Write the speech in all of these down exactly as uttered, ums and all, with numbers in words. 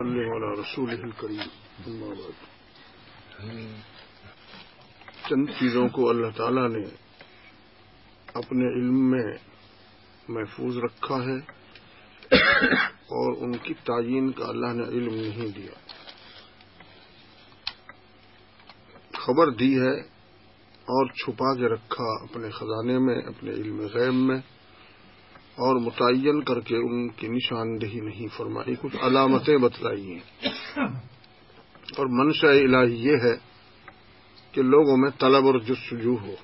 صلی علی رسولہ الکریم اما بعد۔ چند چیزوں کو اللہ تعالیٰ نے اپنے علم میں محفوظ رکھا ہے اور ان کی تعیین کا اللہ نے علم نہیں دیا، خبر دی ہے اور چھپا کے رکھا اپنے خزانے میں، اپنے علم غیب میں، اور متعین کر کے ان کی نشاندہی نہیں فرمائی، کچھ علامتیں بتلائی ہیں۔ اور منشاء الہی یہ ہے کہ لوگوں میں طلب اور جستجو ہو،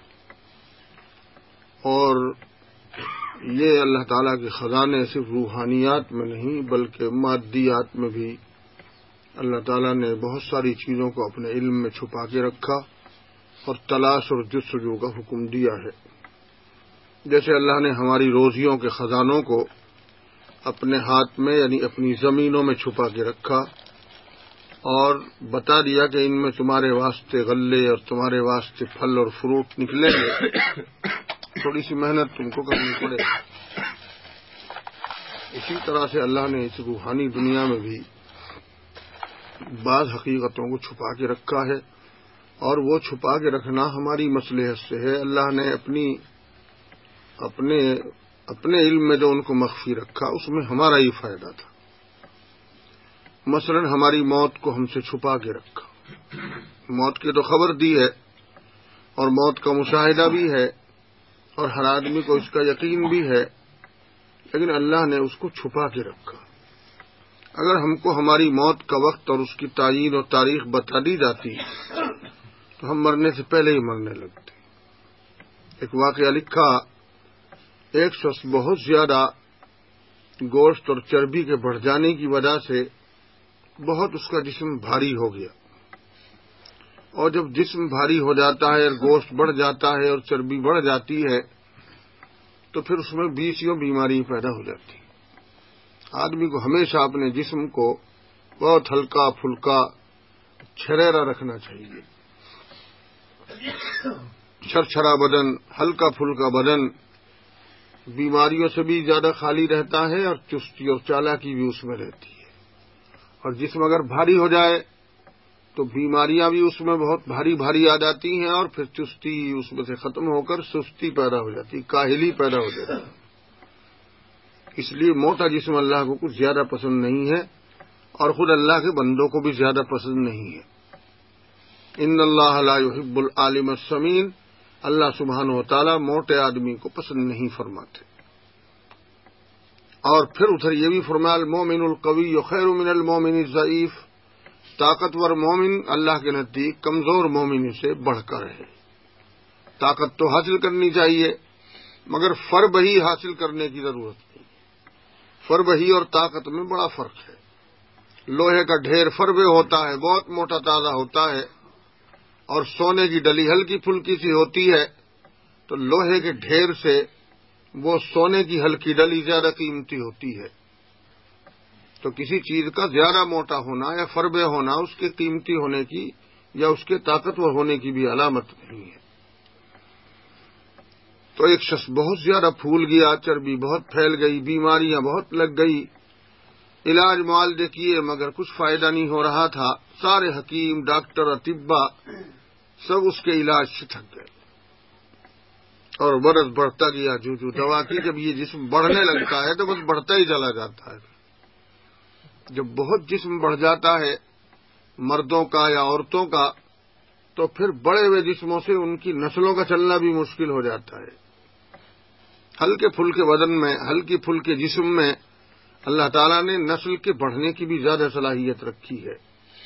اور یہ اللہ تعالیٰ کے خزانے صرف روحانیات میں نہیں بلکہ مادیات میں بھی اللہ تعالیٰ نے بہت ساری چیزوں کو اپنے علم میں چھپا کے رکھا اور تلاش اور جستجو کا حکم دیا ہے۔ جیسے اللہ نے ہماری روزیوں کے خزانوں کو اپنے ہاتھ میں یعنی اپنی زمینوں میں چھپا کے رکھا اور بتا دیا کہ ان میں تمہارے واسطے غلے اور تمہارے واسطے پھل اور فروٹ نکلیں گے، تھوڑی سی محنت تم کو کرنی پڑے گی۔ اسی طرح سے اللہ نے اس روحانی دنیا میں بھی بعض حقیقتوں کو چھپا کے رکھا ہے، اور وہ چھپا کے رکھنا ہماری مصلحت سے ہے۔ اللہ نے اپنی اپنے اپنے علم میں جو ان کو مخفی رکھا اس میں ہمارا ہی فائدہ تھا۔ مثلا ہماری موت کو ہم سے چھپا کے رکھا، موت کی تو خبر دی ہے اور موت کا مشاہدہ بھی ہے اور ہر آدمی کو اس کا یقین بھی ہے، لیکن اللہ نے اس کو چھپا کے رکھا۔ اگر ہم کو ہماری موت کا وقت اور اس کی تعیین اور تاریخ بتا دی جاتی تو ہم مرنے سے پہلے ہی مرنے لگتے۔ ایک واقعہ لکھا، ایک شخص بہت زیادہ گوشت اور چربی کے بڑھ جانے کی وجہ سے بہت اس کا جسم بھاری ہو گیا، اور جب جسم بھاری ہو جاتا ہے اور گوشت بڑھ جاتا ہے اور چربی بڑھ جاتی ہے تو پھر اس میں بیسیوں بیماری پیدا ہو جاتی ہے۔ آدمی کو ہمیشہ اپنے جسم کو بہت ہلکا پھلکا چھریرا رکھنا چاہیے، چھرچھرا بدن، ہلکا پھلکا بدن بیماریوں سے بھی زیادہ خالی رہتا ہے اور چستی اور چالاکی بھی اس میں رہتی ہے۔ اور جسم اگر بھاری ہو جائے تو بیماریاں بھی اس میں بہت بھاری بھاری آ جاتی ہیں، اور پھر چستی اس میں سے ختم ہو کر سستی پیدا ہو جاتی، کاہلی پیدا ہو جاتی ہے۔ اس لیے موٹا جسم اللہ کو کچھ زیادہ پسند نہیں ہے، اور خود اللہ کے بندوں کو بھی زیادہ پسند نہیں ہے۔ ان اللہ لا يحب العالم السمین، اللہ سبحانہ و تعالی موٹے آدمی کو پسند نہیں فرماتے۔ اور پھر ادھر یہ بھی فرمایا المومن القوی خیر من المومن الضعیف، طاقتور مومن اللہ کے نزدیک کمزور مومن سے بڑھ کر ہے۔ طاقت تو حاصل کرنی چاہیے مگر فرب ہی حاصل کرنے کی ضرورت نہیں، فرب ہی اور طاقت میں بڑا فرق ہے۔ لوہے کا ڈھیر فربے ہوتا ہے، بہت موٹا تازہ ہوتا ہے، اور سونے کی ڈلی ہلکی پھلکی سی ہوتی ہے، تو لوہے کے ڈھیر سے وہ سونے کی ہلکی ڈلی زیادہ قیمتی ہوتی ہے۔ تو کسی چیز کا زیادہ موٹا ہونا یا فربے ہونا اس کے قیمتی ہونے کی یا اس کے طاقتور ہونے کی بھی علامت نہیں ہے۔ تو ایک شخص بہت زیادہ پھول گیا، چربی بہت پھیل گئی، بیماریاں بہت لگ گئی، علاج معالجے کیے مگر کچھ فائدہ نہیں ہو رہا تھا، سارے حکیم ڈاکٹر اطباء سب اس کے علاج سے تھک گئے، اور برس بڑھتا گیا جو جو دوا کی۔ جب یہ جسم بڑھنے لگتا ہے تو بس بڑھتا ہی چلا جاتا ہے۔ جب بہت جسم بڑھ جاتا ہے مردوں کا یا عورتوں کا تو پھر بڑے ہوئے جسموں سے ان کی نسلوں کا چلنا بھی مشکل ہو جاتا ہے۔ ہلکے پھلکے بدن میں، ہلکی پھلکے جسم میں اللہ تعالیٰ نے نسل کے بڑھنے کی بھی زیادہ صلاحیت رکھی ہے۔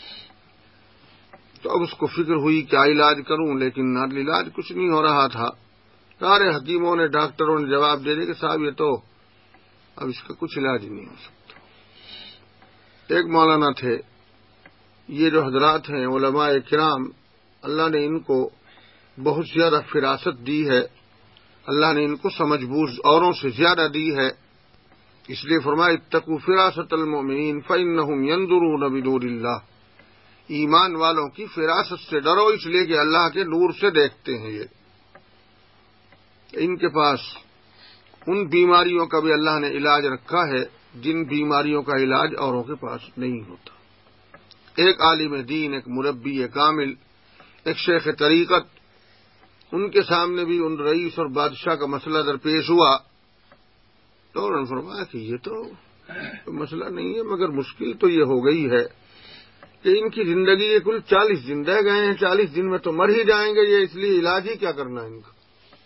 تو اب اس کو فکر ہوئی کیا علاج کروں، لیکن علاج کچھ نہیں ہو رہا تھا۔ سارے حکیموں نے ڈاکٹروں نے جواب دے دیا کہ صاحب یہ تو اب اس کا کچھ علاج نہیں ہو سکتا۔ ایک مولانا تھے، یہ جو حضرات ہیں علماء کرام، اللہ نے ان کو بہت زیادہ فراست دی ہے، اللہ نے ان کو سمجھ بوجھ اوروں سے زیادہ دی ہے، اس لیے فرمایا اتقوا فراست المؤمنین فانہم ینظرون بنور اللہ، ایمان والوں کی فراست سے ڈرو اس لیے کہ اللہ کے نور سے دیکھتے ہیں۔ یہ ان کے پاس ان بیماریوں کا بھی اللہ نے علاج رکھا ہے جن بیماریوں کا علاج اوروں کے پاس نہیں ہوتا. ایک عالم دین، ایک مربی کامل، ایک شیخ طریقت، ان کے سامنے بھی ان رئیس اور بادشاہ کا مسئلہ درپیش ہوا تو انہوں نے فرمایا کہ یہ تو مسئلہ نہیں ہے، مگر مشکل تو یہ ہو گئی ہے کہ ان کی زندگی کے کل چالیس دن رہ گئے ہیں، چالیس دن میں تو مر ہی جائیں گے یہ، اس لیے علاج ہی کیا کرنا ہے ان کا.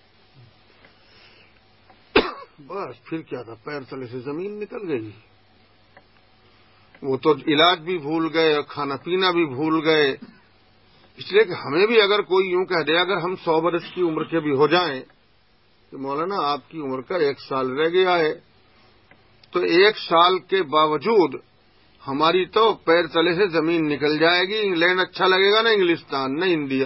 بس پھر کیا تھا، پیر تلے سے زمین نکل گئی. وہ تو علاج بھی بھول گئے اور کھانا پینا بھی بھول گئے. اس لیے کہ ہمیں بھی اگر کوئی یوں کہہ دے، اگر ہم سو برس کی عمر کے بھی ہو جائیں کہ مولانا آپ کی عمر کا ایک سال رہ گیا ہے، تو ایک سال کے باوجود ہماری تو پیر تلے سے زمین نکل جائے گی. انگلینڈ اچھا لگے گا نہ انگلستان، نہ انڈیا.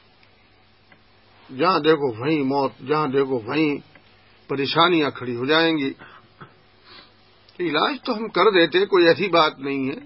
جہاں دیکھو وہیں موت، جہاں دیکھو وہیں پریشانیاں کھڑی ہو جائیں گی. علاج تو ہم کر دیتے، کوئی ایسی بات نہیں ہے.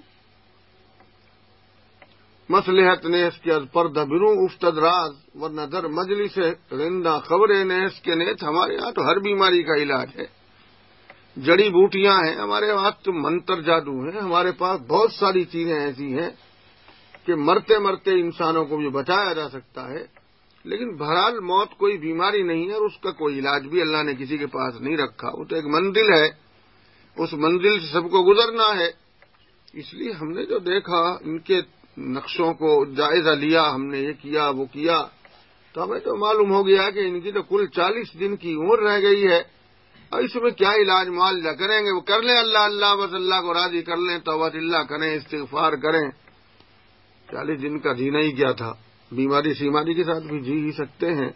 مصلحت نیس کے از پردہ بروں افتد راز، ورنہ در مجلس رندہ خبر نیس کے نیت. ہمارے یہاں تو ہر بیماری کا علاج ہے، جڑی بوٹیاں ہیں ہمارے پاس، تو منتر جادو ہیں ہمارے پاس. بہت ساری چیزیں ایسی ہیں کہ مرتے مرتے انسانوں کو بھی بچایا جا سکتا ہے. لیکن بہرحال موت کوئی بیماری نہیں ہے اور اس کا کوئی علاج بھی اللہ نے کسی کے پاس نہیں رکھا. وہ تو ایک منزل ہے، اس منزل سے سب کو گزرنا ہے. اس لیے ہم نے جو دیکھا، ان کے نقشوں کو جائزہ لیا، ہم نے یہ کیا وہ کیا، تو ہمیں تو معلوم ہو گیا کہ ان کی تو کل چالیس دن کی عمر رہ گئی ہے. اور اس میں کیا علاج معالجہ کریں گے؟ وہ کر لیں اللہ اللہ، بس اللہ کو راضی کر لیں، توبہ اللہ کریں، استغفار کریں. چالیس دن کا جینا ہی کیا تھا، بیماری سیماری کے ساتھ بھی جی ہی سکتے ہیں.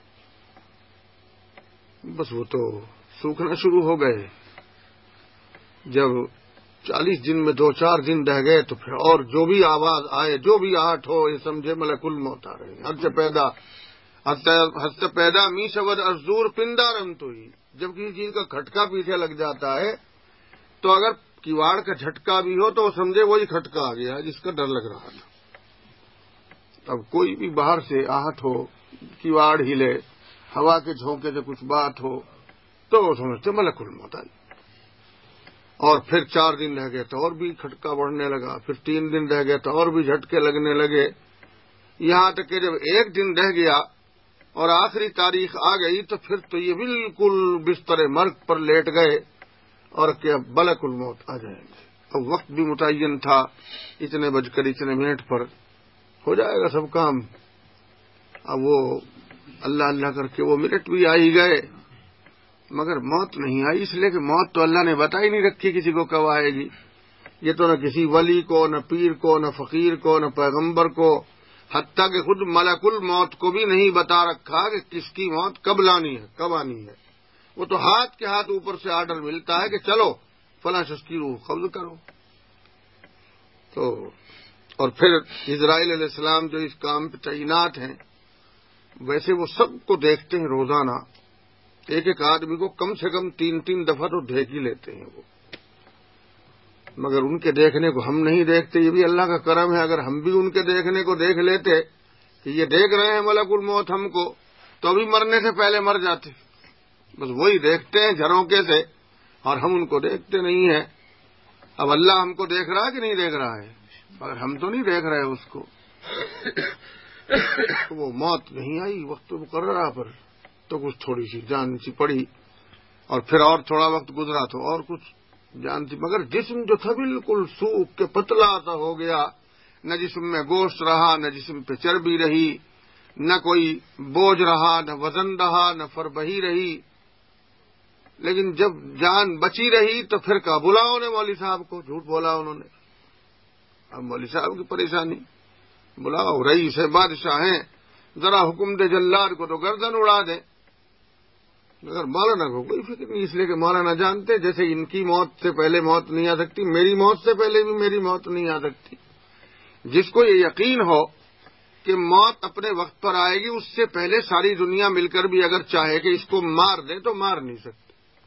بس وہ تو سوکھنا شروع ہو گئے. جب چالیس دن میں دو چار دن رہ گئے تو پھر اور جو بھی آواز آئے، جو بھی آہٹ ہو، یہ سمجھے ملک الموت آ رہے ہیں. حد سے پیدا حد سے پیدا می شود ازور پندارم تو ہی. جب کسی چیز کا کھٹکا پیچھے لگ جاتا ہے تو اگر کیواڑ کا جھٹکا بھی ہو تو وہ سمجھے وہی کھٹکا آ گیا جس کا ڈر لگ رہا تھا. اب کوئی بھی باہر سے آہٹ ہو، کیواڑ ہلے، ہوا کے جھونکے سے کچھ بات ہو تو وہ سمجھتے ملک الموت آئی. اور پھر چار دن رہ گئے تو اور بھی کھٹکا بڑھنے لگا، پھر تین دن رہ گئے تو اور بھی جھٹکے لگنے لگے. یہاں تک کہ جب ایک دن رہ گیا اور آخری تاریخ آ گئی تو پھر تو یہ بالکل بستر مرگ پر لیٹ گئے اور کہ اب ملک الموت آ جائیں گے. اب وقت بھی متعین تھا، اتنے بج کر اتنے منٹ پر ہو جائے گا سب کام. اب وہ اللہ اللہ کر کے وہ منٹ بھی آ ہی گئے مگر موت نہیں آئی. اس لیے کہ موت تو اللہ نے بتا ہی نہیں رکھی کسی کو کب آئے گی. یہ تو نہ کسی ولی کو، نہ پیر کو، نہ فقیر کو، نہ پیغمبر کو، حتیٰ کہ خود ملک الموت کو بھی نہیں بتا رکھا کہ کس کی موت کب لانی ہے، کب آنی ہے. وہ تو ہاتھ کے ہاتھ اوپر سے آرڈر ملتا ہے کہ چلو فلاں شخص کی روح قبض کرو. تو اور پھر اسرائیل علیہ السلام جو اس کام پہ تعینات ہیں، ویسے وہ سب کو دیکھتے ہیں روزانہ. ایک ایک آدمی کو کم سے کم تین تین دفعہ تو دیکھ ہی لیتے ہیں وہ، مگر ان کے دیکھنے کو ہم نہیں دیکھتے. یہ بھی اللہ کا کرم ہے. اگر ہم بھی ان کے دیکھنے کو دیکھ لیتے کہ یہ دیکھ رہے ہیں ملک الموت ہم کو، تو ابھی مرنے سے پہلے مر جاتے. بس وہی دیکھتے ہیں جھروکے سے اور ہم ان کو دیکھتے نہیں ہیں. اب اللہ ہم کو دیکھ رہا ہے کہ نہیں دیکھ رہا ہے؟ مگر ہم تو نہیں دیکھ رہے اس کو. وہ موت نہیں آئی وقت مقررہ پر تو کچھ تھوڑی سی جان سی پڑی اور پھر اور تھوڑا وقت گزرا تو اور کچھ جان سی، مگر جسم جو تھا بالکل سوکھ کے پتلا سا ہو گیا. نہ جسم میں گوشت رہا، نہ جسم پہ چربی رہی، نہ کوئی بوجھ رہا، نہ وزن رہا، نہ فربہی رہی. لیکن جب جان بچی رہی تو پھر کہا بلاؤ نے مولوی صاحب کو. جھوٹ بولا انہوں نے. اب مولوی صاحب کی پریشانی، بلاؤ، رئیس ہے، بادشاہ ہیں، ذرا حکم دے جلاد کو تو گردن اڑا دے. مگر مولانا کو کوئی فکر نہیں، اس لیے کہ مولانا جانتے جیسے ان کی موت سے پہلے موت نہیں آ سکتی، میری موت سے پہلے بھی میری موت نہیں آ سکتی. جس کو یہ یقین ہو کہ موت اپنے وقت پر آئے گی، اس سے پہلے ساری دنیا مل کر بھی اگر چاہے کہ اس کو مار دے تو مار نہیں سکتے.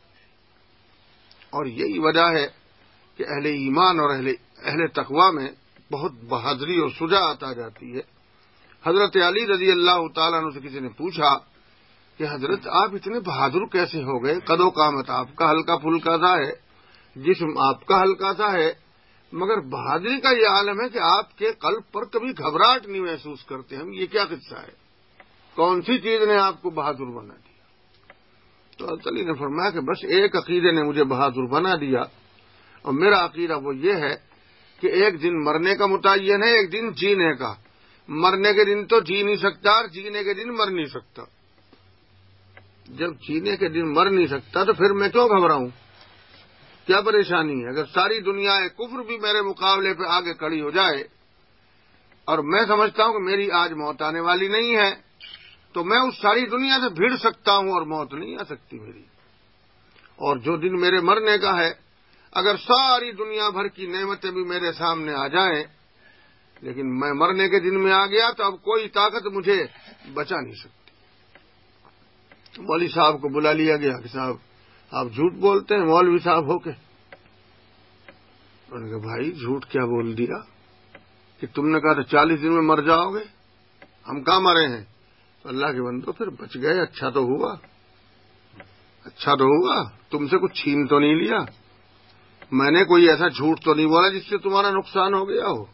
اور یہی وجہ ہے کہ اہل ایمان اور اہل اہل تقوی میں بہت بہادری اور شجاعت آ جاتی ہے. حضرت علی رضی اللہ تعالیٰ عنہ سے کسی نے پوچھا کہ حضرت آپ اتنے بہادر کیسے ہو گئے؟ قد و قامت آپ کا ہلکا پھلکا تھا ہے جسم آپ کا ہلکا سا ہے، مگر بہادری کا یہ عالم ہے کہ آپ کے قلب پر کبھی گھبراہٹ نہیں محسوس کرتے ہم. یہ کیا قصہ ہے؟ کون سی چیز نے آپ کو بہادر بنا دیا؟ تو حضرت علی نے فرمایا کہ بس ایک عقیدے نے مجھے بہادر بنا دیا، اور میرا عقیدہ وہ یہ ہے کہ ایک دن مرنے کا متعین ہے، ایک دن جینے کا. مرنے کے دن تو جی نہیں سکتا، اور جینے کے دن مر نہیں سکتا. جب جینے کے دن مر نہیں سکتا تو پھر میں کیوں گھبراؤں؟ کیا پریشانی ہے؟ اگر ساری دنیا کفر بھی میرے مقابلے پہ آگے کھڑی ہو جائے اور میں سمجھتا ہوں کہ میری آج موت آنے والی نہیں ہے، تو میں اس ساری دنیا سے بھیڑ سکتا ہوں اور موت نہیں آ سکتی میری. اور جو دن میرے مرنے کا ہے، اگر ساری دنیا بھر کی نعمتیں بھی میرے سامنے آ جائیں، لیکن میں مرنے کے دن میں آ گیا تو اب کوئی طاقت مجھے بچا نہیں سکتی. مولوی صاحب کو بلا لیا گیا کہ صاحب آپ جھوٹ بولتے ہیں مولوی صاحب ہو کے. انہوں نے کہا بھائی جھوٹ کیا بول دیا کہ تم نے کہا تھا چالیس دن میں مر جاؤ گے، ہم کہاں مرے ہیں؟ تو اللہ کے بندو پھر بچ گئے، اچھا تو ہوا، اچھا تو ہوا. تم سے کچھ چھین تو نہیں لیا، میں نے کوئی ایسا جھوٹ تو نہیں بولا جس سے تمہارا نقصان ہو گیا ہو.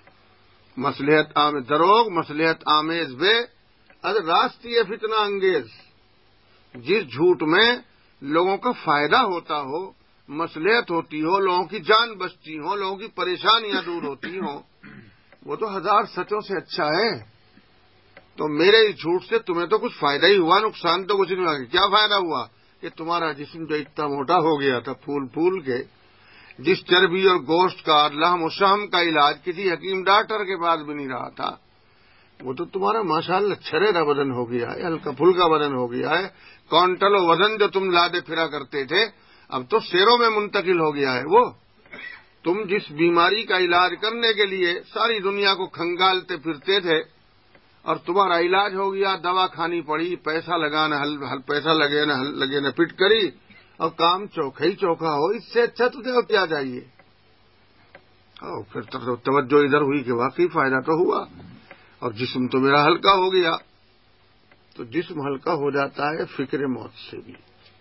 مصلحت آمیز دروغ مصلحت آمیز بے از راستی فتنہ انگیز. جس جھوٹ میں لوگوں کا فائدہ ہوتا ہو، مصلحت ہوتی ہو، لوگوں کی جان بچتی ہو، لوگوں کی پریشانیاں دور ہوتی ہوں، وہ تو ہزار سچوں سے اچھا ہے. تو میرے اس جھوٹ سے تمہیں تو کچھ فائدہ ہی ہوا، نقصان تو کچھ نہیں ہوا. کیا فائدہ ہوا؟ کہ تمہارا جسم جو اتنا موٹا ہو گیا تھا پھول پھول کے، جس چربی اور گوشت کا لحم و شحم کا علاج کسی حکیم ڈاکٹر کے پاس بھی نہیں رہا تھا، وہ تو تمہارا ماشاءاللہ چھریرا بدن ہو گیا ہے، ہلکا پھلکا بدن ہو گیا ہے. کونٹل و وزن جو تم لادے پھرا کرتے تھے اب تو سیروں میں منتقل ہو گیا ہے. وہ تم جس بیماری کا علاج کرنے کے لیے ساری دنیا کو کھنگالتے پھرتے تھے اور تمہارا علاج ہو گیا، دوا کھانی پڑی، پیسہ لگانا ہل ہل پیسہ لگے نہ لگے نہ پٹ کری، اور کام چوکھا ہی چوکھا ہو. اس سے اچھا تجھے کیا چاہیے؟ اور پھر توجہ ادھر ہوئی کہ واقعی فائدہ تو ہوا، اور جسم تو میرا ہلکا ہو گیا. تو جسم ہلکا ہو جاتا ہے فکر موت سے بھی.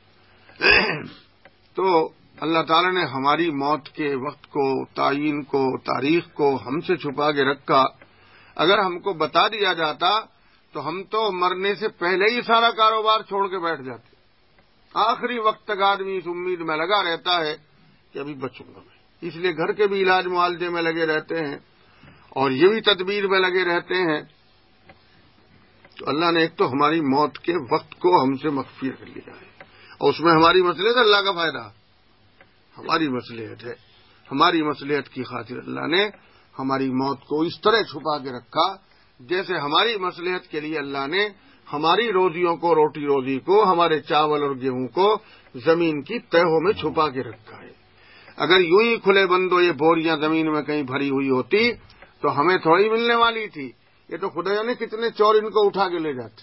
تو اللہ تعالی نے ہماری موت کے وقت کو، تعین کو، تاریخ کو ہم سے چھپا کے رکھا. اگر ہم کو بتا دیا جاتا تو ہم تو مرنے سے پہلے ہی سارا کاروبار چھوڑ کے بیٹھ جاتے. آخری وقت تک آدمی اس امید میں لگا رہتا ہے کہ ابھی بچوں گا میں، اس لیے گھر کے بھی علاج معالجے میں لگے رہتے ہیں اور یہ بھی تدبیر میں لگے رہتے ہیں. تو اللہ نے ایک تو ہماری موت کے وقت کو ہم سے مخفی کر لیا ہے، اور اس میں ہماری مصلحت ہے، اللہ کا فائدہ ہماری مصلحت ہے. ہماری مصلحت کی خاطر اللہ نے ہماری موت کو اس طرح چھپا کے رکھا جیسے ہماری مصلحت کے لیے اللہ نے ہماری روزیوں کو، روٹی روزی کو، ہمارے چاول اور گیہوں کو زمین کی تہوں میں چھپا کے رکھا ہے. اگر یوں ہی کھلے بندو یہ بوریاں زمین میں کہیں بھری ہوئی ہوتی تو ہمیں تھوڑی ملنے والی تھی. یہ تو خدا جانے کتنے چور ان کو اٹھا کے لے جاتے،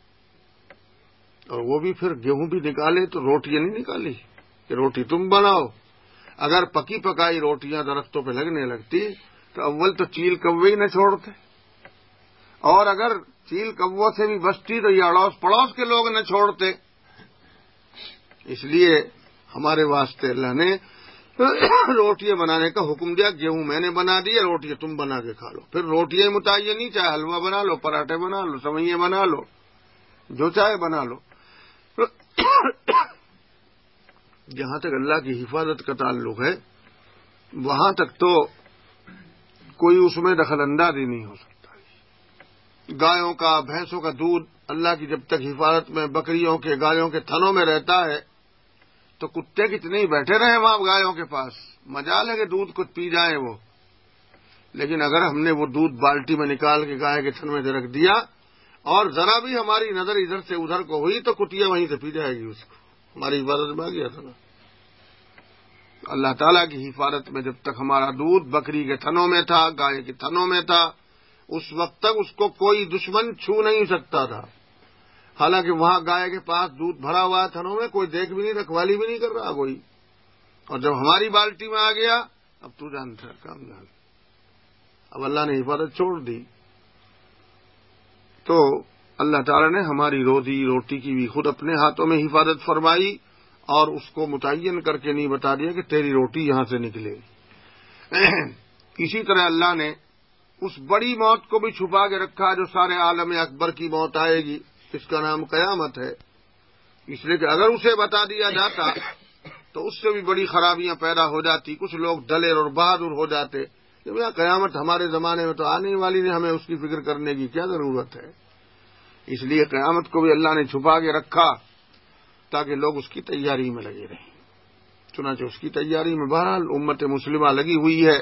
اور وہ بھی پھر گیہوں بھی نکالے تو روٹیاں نہیں نکالی کہ روٹی تم بناؤ. اگر پکی پکائی روٹیاں درختوں پہ لگنے لگتی تو اول تو چیل کوے ہی نہ چھوڑتے، اور اگر چیل کووں سے بھی بچتی تو یہ اڑوس پڑوس کے لوگ نہ چھوڑتے. اس لیے ہمارے واسطے اللہ نے روٹیاں بنانے کا حکم دیا. گیہوں میں نے بنا دیا، روٹیاں تم بنا کے کھا لو. پھر روٹیاں متعین نہیں، چاہے حلوہ بنا لو، پراٹھے بنا لو، سوئیاں بنا لو، جو چاہے بنا لو. جہاں تک اللہ کی حفاظت کا تعلق ہے وہاں تک تو کوئی اس میں دخل اندازی نہیں ہو سکتا. گایوں کا، بھینسوں کا دودھ اللہ کی جب تک حفاظت میں بکریوں کے، گایوں کے تھنوں میں رہتا ہے تو کتے کتنے ہی بیٹھے رہے وہاں گایوں کے پاس، مجال ہے کہ دودھ کو پی جائیں وہ. لیکن اگر ہم نے وہ دودھ بالٹی میں نکال کے گائے کے تھن میں سے رکھ دیا اور ذرا بھی ہماری نظر ادھر سے ادھر کو ہوئی تو کتیا وہیں سے پی جائے گی اس کو. ہماری حفاظت میں آ گیا تھا نا. اللہ تعالیٰ کی حفاظت میں جب تک ہمارا دودھ بکری کے تھنوں میں تھا، گائے کے تھنوں میں تھا، اس وقت تک اس کو کوئی دشمن چھو نہیں سکتا تھا. حالانکہ وہاں گائے کے پاس دودھ بھرا ہوا تھنوں میں، کوئی دیکھ بھی نہیں، رکھوالی بھی نہیں کر رہا کوئی. اور جب ہماری بالٹی میں آ گیا اب تو جانتا ہے کام جان، اب اللہ نے حفاظت چھوڑ دی. تو اللہ تعالیٰ نے ہماری روزی روٹی کی بھی خود اپنے ہاتھوں میں حفاظت فرمائی اور اس کو متعین کر کے نہیں بتا دیا کہ تیری روٹی یہاں سے نکلے گی۔ اسی طرح اللہ نے اس بڑی موت کو بھی چھپا کے رکھا جو سارے عالم اکبر کی موت آئے گی، اس کا نام قیامت ہے، اس لیے کہ اگر اسے بتا دیا جاتا تو اس سے بھی بڑی خرابیاں پیدا ہو جاتی، کچھ لوگ دلیر اور بہادر ہو جاتے کہ بھیا قیامت ہمارے زمانے میں تو آنے والی نہیں، ہمیں اس کی فکر کرنے کی کیا ضرورت ہے۔ اس لیے قیامت کو بھی اللہ نے چھپا کے رکھا تاکہ لوگ اس کی تیاری میں لگے رہیں۔ چنانچہ اس کی تیاری میں بہرحال امت مسلمہ لگی ہوئی ہے۔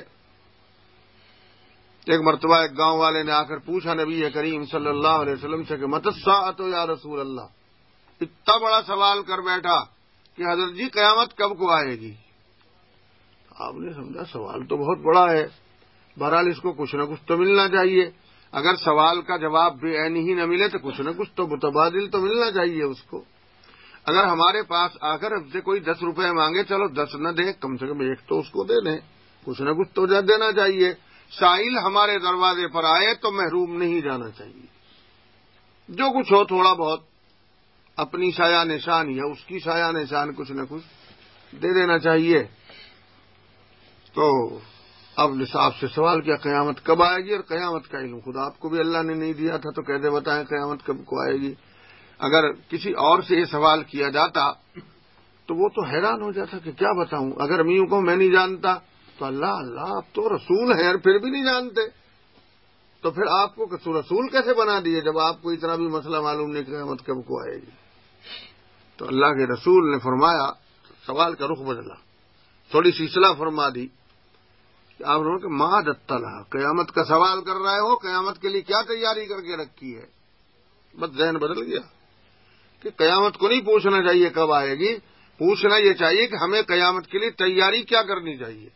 ایک مرتبہ ایک گاؤں والے نے آ کر پوچھا نبی کریم صلی اللہ علیہ وسلم سے کہ متی الساعۃ یا رسول اللہ، اتنا بڑا سوال کر بیٹھا کہ حضرت جی قیامت کب کو آئے گی؟ آپ نے سمجھا سوال تو بہت بڑا ہے، بہرحال اس کو کچھ نہ کچھ تو ملنا چاہیے، اگر سوال کا جواب بے عین ہی نہ ملے تو کچھ نہ کچھ تو متبادل تو ملنا چاہیے اس کو۔ اگر ہمارے پاس آ کر اب سے کوئی دس روپے مانگے، چلو دس نہ دیں، کم سے کم ایک تو اس کو دے دیں، کچھ نہ کچھ تو دینا چاہیے۔ سائل ہمارے دروازے پر آئے تو محروم نہیں جانا چاہیے، جو کچھ ہو تھوڑا بہت اپنی سایہ نشان یا اس کی سایہ نشان کچھ نہ کچھ دے دینا چاہیے۔ تو اب نصاب سے سوال کیا قیامت کب آئے گی، اور قیامت کا علم خدا آپ کو بھی اللہ نے نہیں دیا تھا، تو کیسے بتائیں قیامت کب کو آئے گی؟ اگر کسی اور سے یہ سوال کیا جاتا تو وہ تو حیران ہو جاتا کہ کیا بتاؤں، اگر میں یوں کہوں میں نہیں جانتا تو اللہ اللہ آپ تو رسول ہیں اور پھر بھی نہیں جانتے، تو پھر آپ کو رسول کیسے بنا دیے جب آپ کو اتنا بھی مسئلہ معلوم نہیں کہ قیامت کب کو آئے گی؟ تو اللہ کے رسول نے فرمایا، سوال کا رخ بدلا، تھوڑی سی اصلاح فرما دی کہ آپ نے کہ ما دتلا، قیامت کا سوال کر رہے ہو، قیامت کے لیے کیا تیاری کر کے رکھی ہے؟ بس ذہن بدل گیا کہ قیامت کو نہیں پوچھنا چاہیے کب آئے گی، پوچھنا یہ چاہیے کہ ہمیں قیامت کے لیے تیاری کیا کرنی چاہیے۔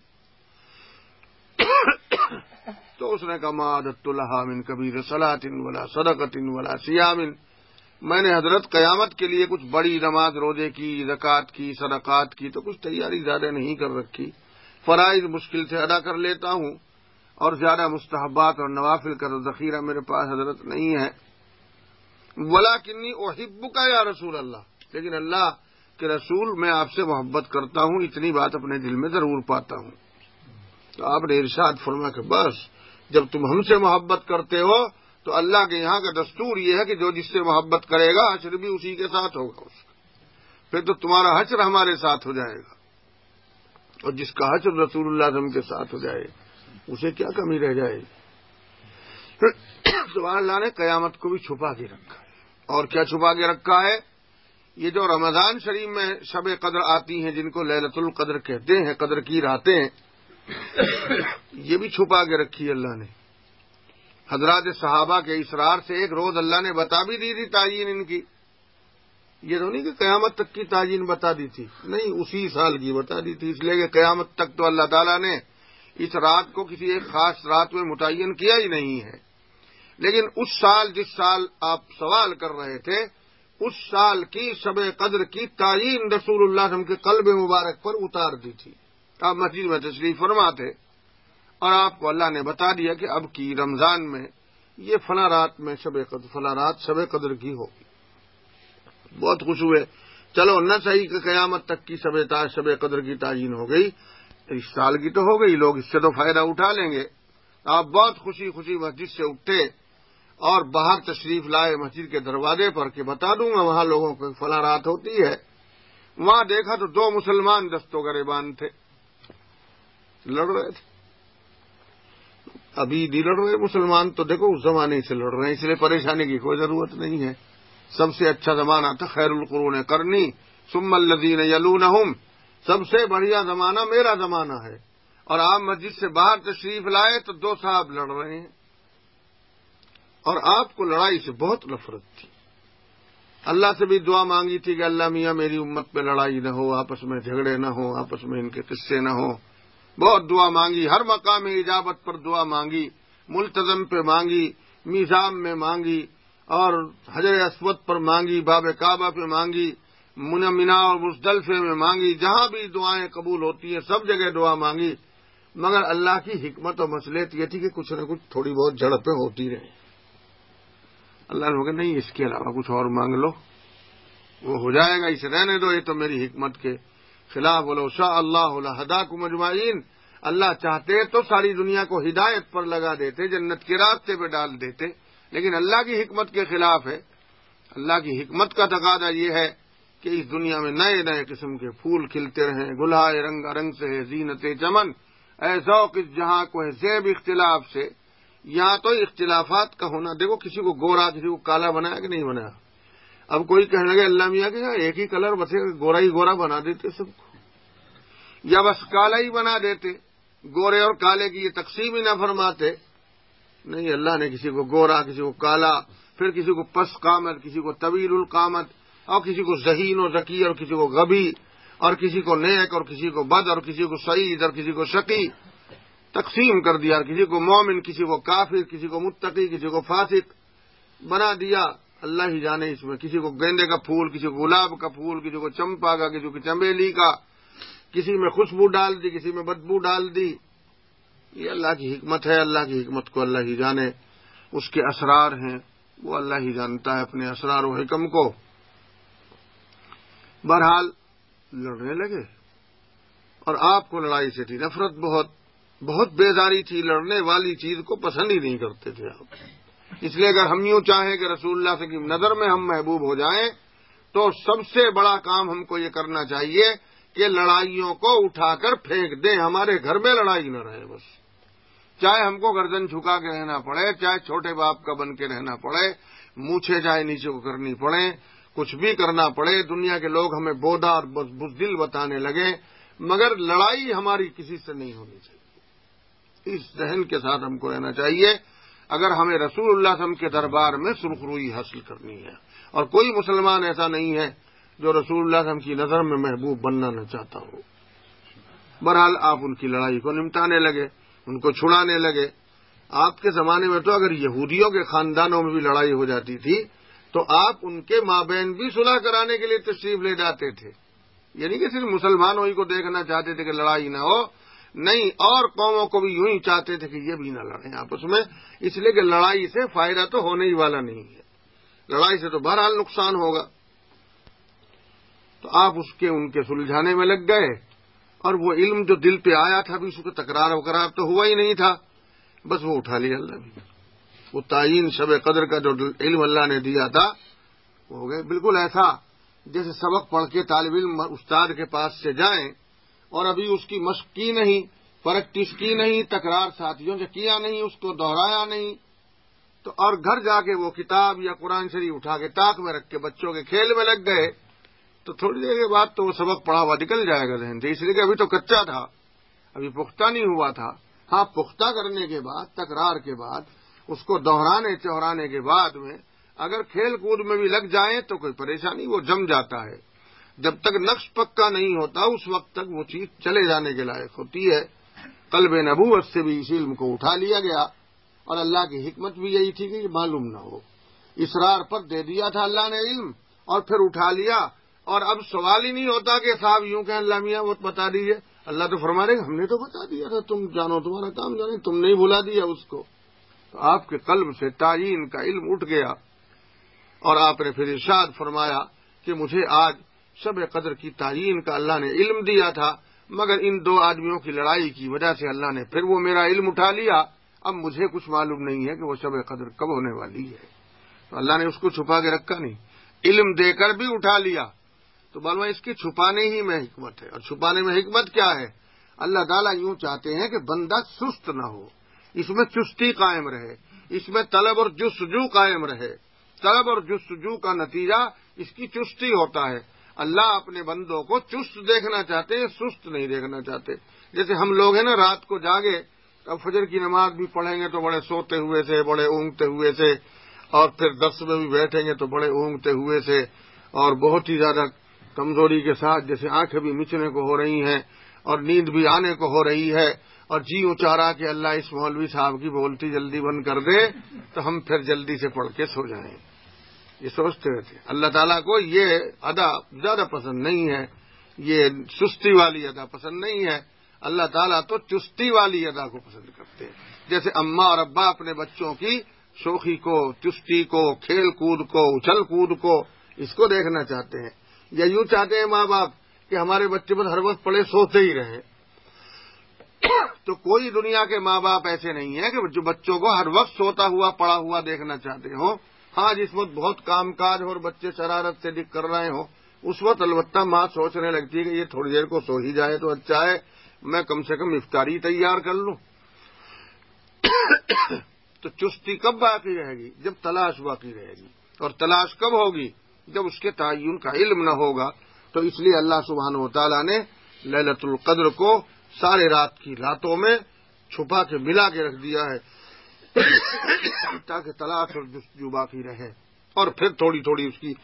تو اس نے کہا ما عددت لها من کبیر صلاۃ ولا صدقۃ ولا صیام، میں نے حضرت قیامت کے لیے کچھ بڑی نماز روزے کی، زکوٰۃ کی، صدقات کی تو کچھ تیاری زیادہ نہیں کر رکھی، فرائض مشکل سے ادا کر لیتا ہوں اور زیادہ مستحبات اور نوافل کا ذخیرہ میرے پاس حضرت نہیں ہے۔ وَلَكِنِّي أُحِبُّكَ یا رسول اللہ، لیکن اللہ کے رسول میں آپ سے محبت کرتا ہوں، اتنی بات اپنے دل میں ضرور پاتا ہوں۔ تو آپ نے ارشاد فرمایا کہ بس جب تم ہم سے محبت کرتے ہو تو اللہ کے یہاں کا دستور یہ ہے کہ جو جس سے محبت کرے گا حشر بھی اسی کے ساتھ ہوگا، اس کا پھر تو تمہارا حشر ہمارے ساتھ ہو جائے گا، اور جس کا حشر رسول اللہ صلی اللہ علیہ وسلم کے ساتھ ہو جائے اسے کیا کمی رہ جائے گی۔ سبحان اللہ نے قیامت کو بھی چھپا کے رکھا ہے، اور کیا چھپا کے رکھا ہے؟ یہ جو رمضان شریف میں شب قدر آتی ہیں، جن کو لیلۃ القدر کہتے ہیں، قدر کی راتیں، یہ بھی چھپا کے رکھی اللہ نے۔ حضرات صحابہ کے اصرار سے ایک روز اللہ نے بتا بھی دی تھی تعین ان کی، یہ تو نہیں کہ قیامت تک کی تعین بتا دی تھی، نہیں، اسی سال کی بتا دی تھی، اس لیے کہ قیامت تک تو اللہ تعالیٰ نے اس رات کو کسی ایک خاص رات میں متعین کیا ہی نہیں ہے، لیکن اس سال جس سال آپ سوال کر رہے تھے اس سال کی شب قدر کی تعین رسول اللہ صلی اللہ علیہ وسلم کے قلب مبارک پر اتار دی تھی۔ آپ مسجد میں تشریف فرما تھے اور آپ کو اللہ نے بتا دیا کہ اب کی رمضان میں یہ فلاں رات میں شب قدر، فلاں رات شب قدر کی ہوگی۔ بہت خوش ہوئے، چلو نہ صحیح کہ قیامت تک کی شب شب قدر کی تعین ہو گئی، اس سال کی تو ہو گئی، لوگ اس سے تو فائدہ اٹھا لیں گے۔ آپ بہت خوشی خوشی مسجد سے اٹھے اور باہر تشریف لائے مسجد کے دروازے پر کہ بتا دوں گا وہاں لوگوں کو فلاں رات ہوتی ہے۔ وہاں دیکھا تو دو مسلمان دستوں گریبان تھے، لڑ رہے تھے۔ ابھی نہیں لڑ رہے مسلمان، تو دیکھو اس زمانے سے لڑ رہے ہیں، اس لیے پریشانی کی کوئی ضرورت نہیں ہے۔ سب سے اچھا زمانہ تھا خیر القرون قرنی ثم الذین یلونہم، سب سے بڑھیا زمانہ میرا زمانہ ہے، اور آپ مسجد سے باہر تشریف لائے تو دو صاحب لڑ رہے ہیں، اور آپ کو لڑائی سے بہت نفرت تھی۔ اللہ سے بھی دعا مانگی تھی کہ اللہ میاں میری امت میں لڑائی نہ ہو، آپس میں جھگڑے نہ ہو، آپس میں ان کے قصے نہ ہو، بہت دعا مانگی، ہر مقام اجابت پر دعا مانگی، ملتزم پہ مانگی، میزام میں مانگی، اور حجر اسود پر مانگی، باب کعبہ پہ مانگی، منمنا اور مزدلفے میں مانگی، جہاں بھی دعائیں قبول ہوتی ہیں سب جگہ دعا مانگی، مگر اللہ کی حکمت اور مصلحت یہ تھی کہ کچھ نہ کچھ تھوڑی بہت جھڑپیں ہوتی رہیں۔ اللہ نے کہا نہیں، اس کے علاوہ کچھ اور مانگ لو۔ وہ ہو جائے گا، اسے رہنے دو، یہ تو میری حکمت کے خلاف. ولو شاء اللہ لہداکم اجمعین، اللہ چاہتے تو ساری دنیا کو ہدایت پر لگا دیتے، جنت کے راستے پہ ڈال دیتے، لیکن اللہ کی حکمت کے خلاف ہے. اللہ کی حکمت کا تقاضا یہ ہے کہ اس دنیا میں نئے نئے قسم کے پھول کھلتے رہیں، گلہائے رنگ رنگ سے ہے زینت چمن، اے ذوق اس جہاں کو ہے زیب اختلاف سے. یہاں تو اختلافات کا ہونا، دیکھو کسی کو گورا کسی کو کالا بنایا کہ نہیں بنایا. اب کوئی کہنے لگے اللہ میاں کہ ایک ہی کلر بس گورا ہی گورا بنا دیتے سب کو، یا بس کالا ہی بنا دیتے، گورے اور کالے کی یہ تقسیم ہی نہ فرماتے. نہیں، اللہ نے کسی کو گورا کسی کو کالا، پھر کسی کو پس قامت کسی کو طویل القامت، اور کسی کو ذہین و ذکی اور کسی کو غبی، اور کسی کو نیک اور کسی کو بد، اور کسی کو سعید اور کسی کو شقی تقسیم کر دیا. کسی کو مومن کسی کو کافر، کسی کو متقی کسی کو فاسق بنا دیا. اللہ ہی جانے اس میں کسی کو گیندے کا پھول، کسی کو گلاب کا پھول، کسی کو چمپا کا، کسی کو چمیلی کا، کسی میں خوشبو ڈال دی کسی میں بدبو ڈال دی. یہ اللہ کی حکمت ہے. اللہ کی حکمت کو اللہ ہی جانے، اس کے اسرار ہیں وہ اللہ ہی جانتا ہے اپنے اسرار و حکم کو. بہرحال لڑنے لگے، اور آپ کو لڑائی سے تھی نفرت، بہت بہت بیزاری تھی، لڑنے والی چیز کو پسند ہی نہیں کرتے تھے آپ. اس لیے اگر ہم یوں چاہیں کہ رسول اللہ سے کی نظر میں ہم محبوب ہو جائیں تو سب سے بڑا کام ہم کو یہ کرنا چاہیے کہ لڑائیوں کو اٹھا کر پھینک دیں. ہمارے گھر میں لڑائی نہ رہے بس، چاہے ہم کو گردن جھکا کے رہنا پڑے، چاہے چھوٹے باپ کا بن کے رہنا پڑے، مونچھے چاہے نیچے کو کرنی پڑے، کچھ بھی کرنا پڑے، دنیا کے لوگ ہمیں بودا اور بزدل بتانے لگے، مگر لڑائی ہماری کسی سے نہیں ہونی چاہیے. اس ذہن کے ساتھ ہم کو رہنا چاہیے اگر ہمیں رسول اللہ صلی اللہ علیہ وسلم کے دربار میں سرخروئی حاصل کرنی ہے. اور کوئی مسلمان ایسا نہیں ہے جو رسول اللہ صلی اللہ علیہ وسلم کی نظر میں محبوب بننا نہ چاہتا ہو. بہرحال آپ ان کی لڑائی کو نمٹانے لگے، ان کو چھڑانے لگے. آپ کے زمانے میں تو اگر یہودیوں کے خاندانوں میں بھی لڑائی ہو جاتی تھی تو آپ ان کے مابین بھی صلح کرانے کے لیے تشریف لے جاتے تھے. یعنی کہ صرف مسلمانوں ہی کو دیکھنا چاہتے تھے کہ لڑائی نہ ہو، نہیں، اور قوموں کو بھی یوں ہی چاہتے تھے کہ یہ بھی نہ لڑیں آپس میں، اس لیے کہ لڑائی سے فائدہ تو ہونے ہی والا نہیں ہے، لڑائی سے تو بہرحال نقصان ہوگا. تو آپ اس کے ان کے سلجھانے میں لگ گئے، اور وہ علم جو دل پہ آیا تھا بھی اس کو تکرار وکرار تو ہوا ہی نہیں تھا، بس وہ اٹھا لیا اللہ نے. وہ تعین شب قدر کا جو علم اللہ نے دیا تھا وہ ہو گئے بالکل ایسا جیسے سبق پڑھ کے طالب علم استاد کے پاس سے جائیں اور ابھی اس کی مشق کی نہیں، پریکٹس کی نہیں، تکرار ساتھیوں سے کیا نہیں، اس کو دہرایا نہیں، تو اور گھر جا کے وہ کتاب یا قرآن شریف اٹھا کے طاق میں رکھ کے بچوں کے کھیل میں لگ گئے تو تھوڑی دیر کے بعد تو وہ سبق پڑھا ہوا نکل جائے گا ذہن سے، اس لیے کہ ابھی تو کچا تھا، ابھی پختہ نہیں ہوا تھا. ہاں، پختہ کرنے کے بعد، تکرار کے بعد، اس کو دہرانے چہرانے کے بعد میں اگر کھیل کود میں بھی لگ جائیں تو کوئی پریشانی، وہ جم جاتا ہے. جب تک نقش پکا نہیں ہوتا اس وقت تک وہ چیز چلے جانے کے لائق ہوتی ہے. قلب نبوت سے بھی اس علم کو اٹھا لیا گیا، اور اللہ کی حکمت بھی یہی تھی کہ یہ معلوم نہ ہو. اسرار پر دے دیا تھا اللہ نے علم، اور پھر اٹھا لیا، اور اب سوال ہی نہیں ہوتا کہ صاحب یوں کہ اللہ میاں وہ بتا دیجیے. اللہ تو فرما رہے ہم نے تو بتا دیا تھا، تم جانو تمہارا کام جانے، تم نہیں بھلا دیا اس کو. تو آپ کے قلب سے تعین کا علم اٹھ گیا، اور آپ نے پھر ارشاد فرمایا کہ مجھے آج شب قدر کی تعین کا اللہ نے علم دیا تھا، مگر ان دو آدمیوں کی لڑائی کی وجہ سے اللہ نے پھر وہ میرا علم اٹھا لیا. اب مجھے کچھ معلوم نہیں ہے کہ وہ شب قدر کب ہونے والی ہے. تو اللہ نے اس کو چھپا کے رکھا نہیں، علم دے کر بھی اٹھا لیا. تو معلوم ہے اس کی چھپانے ہی میں حکمت ہے. اور چھپانے میں حکمت کیا ہے؟ اللہ تعالیٰ یوں چاہتے ہیں کہ بندہ سست نہ ہو، اس میں چستی قائم رہے، اس میں طلب اور جستجو قائم رہے. طلب اور جستجو کا نتیجہ اس کی چستی ہوتا ہے. اللہ اپنے بندوں کو چست دیکھنا چاہتے ہیں، سست نہیں دیکھنا چاہتے. جیسے ہم لوگ ہیں نا، رات کو جاگے، اب فجر کی نماز بھی پڑھیں گے تو بڑے سوتے ہوئے سے، بڑے اونگتے ہوئے سے، اور پھر درس میں بھی بیٹھیں گے تو بڑے اونگتے ہوئے سے، اور بہت ہی زیادہ کمزوری کے ساتھ، جیسے آنکھیں بھی مچنے کو ہو رہی ہیں اور نیند بھی آنے کو ہو رہی ہے، اور جی اونچا رہا کہ اللہ اس مولوی صاحب کی بولتی جلدی بند کر دے تو ہم پھر جلدی سے پڑھ کے سو جائیں. یہ سوچتے رہتے. اللہ تعالیٰ کو یہ ادا زیادہ پسند نہیں ہے، یہ سستی والی ادا پسند نہیں ہے. اللہ تعالیٰ تو چستی والی ادا کو پسند کرتے ہیں. جیسے اماں اور ابا اپنے بچوں کی شوخی کو، چستی کو، کھیل کود کو، اچھل کود کو، اس کو دیکھنا چاہتے ہیں، یا یوں چاہتے ہیں ماں باپ کہ ہمارے بچے بس ہر وقت پڑے سوتے ہی رہیں۔ تو کوئی دنیا کے ماں باپ ایسے نہیں ہیں کہ جو بچوں کو ہر وقت سوتا ہوا پڑا ہوا دیکھنا چاہتے ہوں۔ ہاں، جس وقت بہت کام کاج ہو اور بچے شرارت سے دکھ کر رہے ہوں، اس وقت البتہ ماں سوچنے لگتی ہے کہ یہ تھوڑی دیر کو سو ہی جائے تو اچھا ہے، میں کم سے کم افطاری تیار کر لوں۔ تو چستی کب باقی رہے گی؟ جب تلاش باقی رہے گی، اور تلاش کب ہوگی؟ جب اس کے تعین کا علم نہ ہوگا۔ تو اس لیے اللہ سبحانہ و تعالیٰ نے لیلۃ القدر کو سارے رات کی راتوں میں چھپا کے ملا کے رکھ دیا ہے تاکہ تلاش اور جستجو باقی رہے، اور پھر تھوڑی تھوڑی اس کی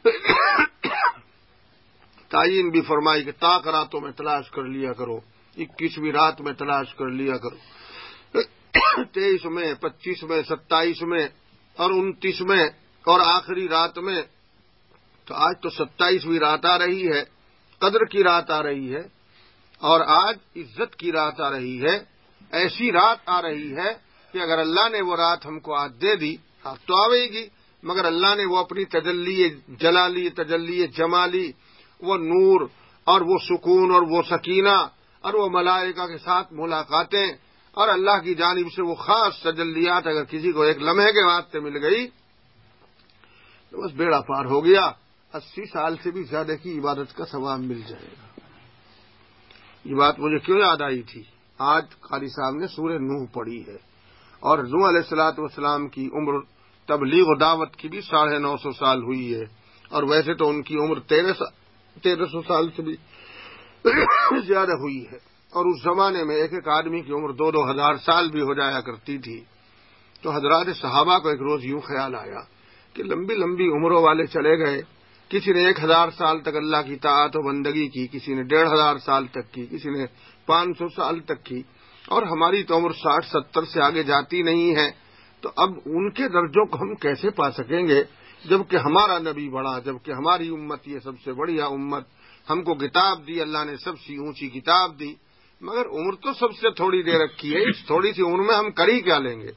تعین بھی فرمائی کہ طاق راتوں میں تلاش کر لیا کرو، اکیسویں رات میں تلاش کر لیا کرو، تیئیس میں، پچیس میں، ستائیس میں اور انتیس میں اور آخری رات میں۔ تو آج تو ستائیسویں رات آ رہی ہے، قدر کی رات آ رہی ہے، اور آج عزت کی رات آ رہی ہے۔ ایسی رات آ رہی ہے کہ اگر اللہ نے وہ رات ہم کو آج دے دی، آج تو آئے گی، مگر اللہ نے وہ اپنی تجلی جلالی، تجلی جمالی، وہ نور اور وہ سکون اور وہ سکینہ اور وہ ملائکہ کے ساتھ ملاقاتیں اور اللہ کی جانب سے وہ خاص تجلیات اگر کسی کو ایک لمحے کے واسطے مل گئی تو بس بیڑا پار ہو گیا، اسی سال سے بھی زیادہ کی عبادت کا ثواب مل جائے گا۔ یہ بات مجھے کیوں یاد آئی تھی؟ آج قاری صاحب نے سورہ نوح پڑھی ہے، اور نوح علیہ الصلوۃ والسلام کی عمر تبلیغ و دعوت کی بھی ساڑھے نو سو سال ہوئی ہے، اور ویسے تو ان کی عمر تیرہ تیرہ سو سال سے بھی زیادہ ہوئی ہے، اور اس زمانے میں ایک ایک آدمی کی عمر دو دو ہزار سال بھی ہو جایا کرتی تھی۔ تو حضرات صحابہ کو ایک روز یوں خیال آیا کہ لمبی لمبی عمروں والے چلے گئے، کسی نے ایک ہزار سال تک اللہ کی طاعت و بندگی کی، کسی نے ڈیڑھ ہزار سال تک کی، کسی نے پانچ سو سال تک کی، اور ہماری تو عمر ساٹھ ستر سے آگے جاتی نہیں ہے۔ تو اب ان کے درجوں کو ہم کیسے پا سکیں گے جبکہ ہمارا نبی بڑا، جبکہ ہماری امت یہ سب سے بڑھیا امت، ہم کو کتاب دی، اللہ نے سب سے اونچی کتاب دی، مگر عمر تو سب سے تھوڑی دے رکھی ہے، اس تھوڑی سی عمر میں ہم کر ہی کیا لیں گے؟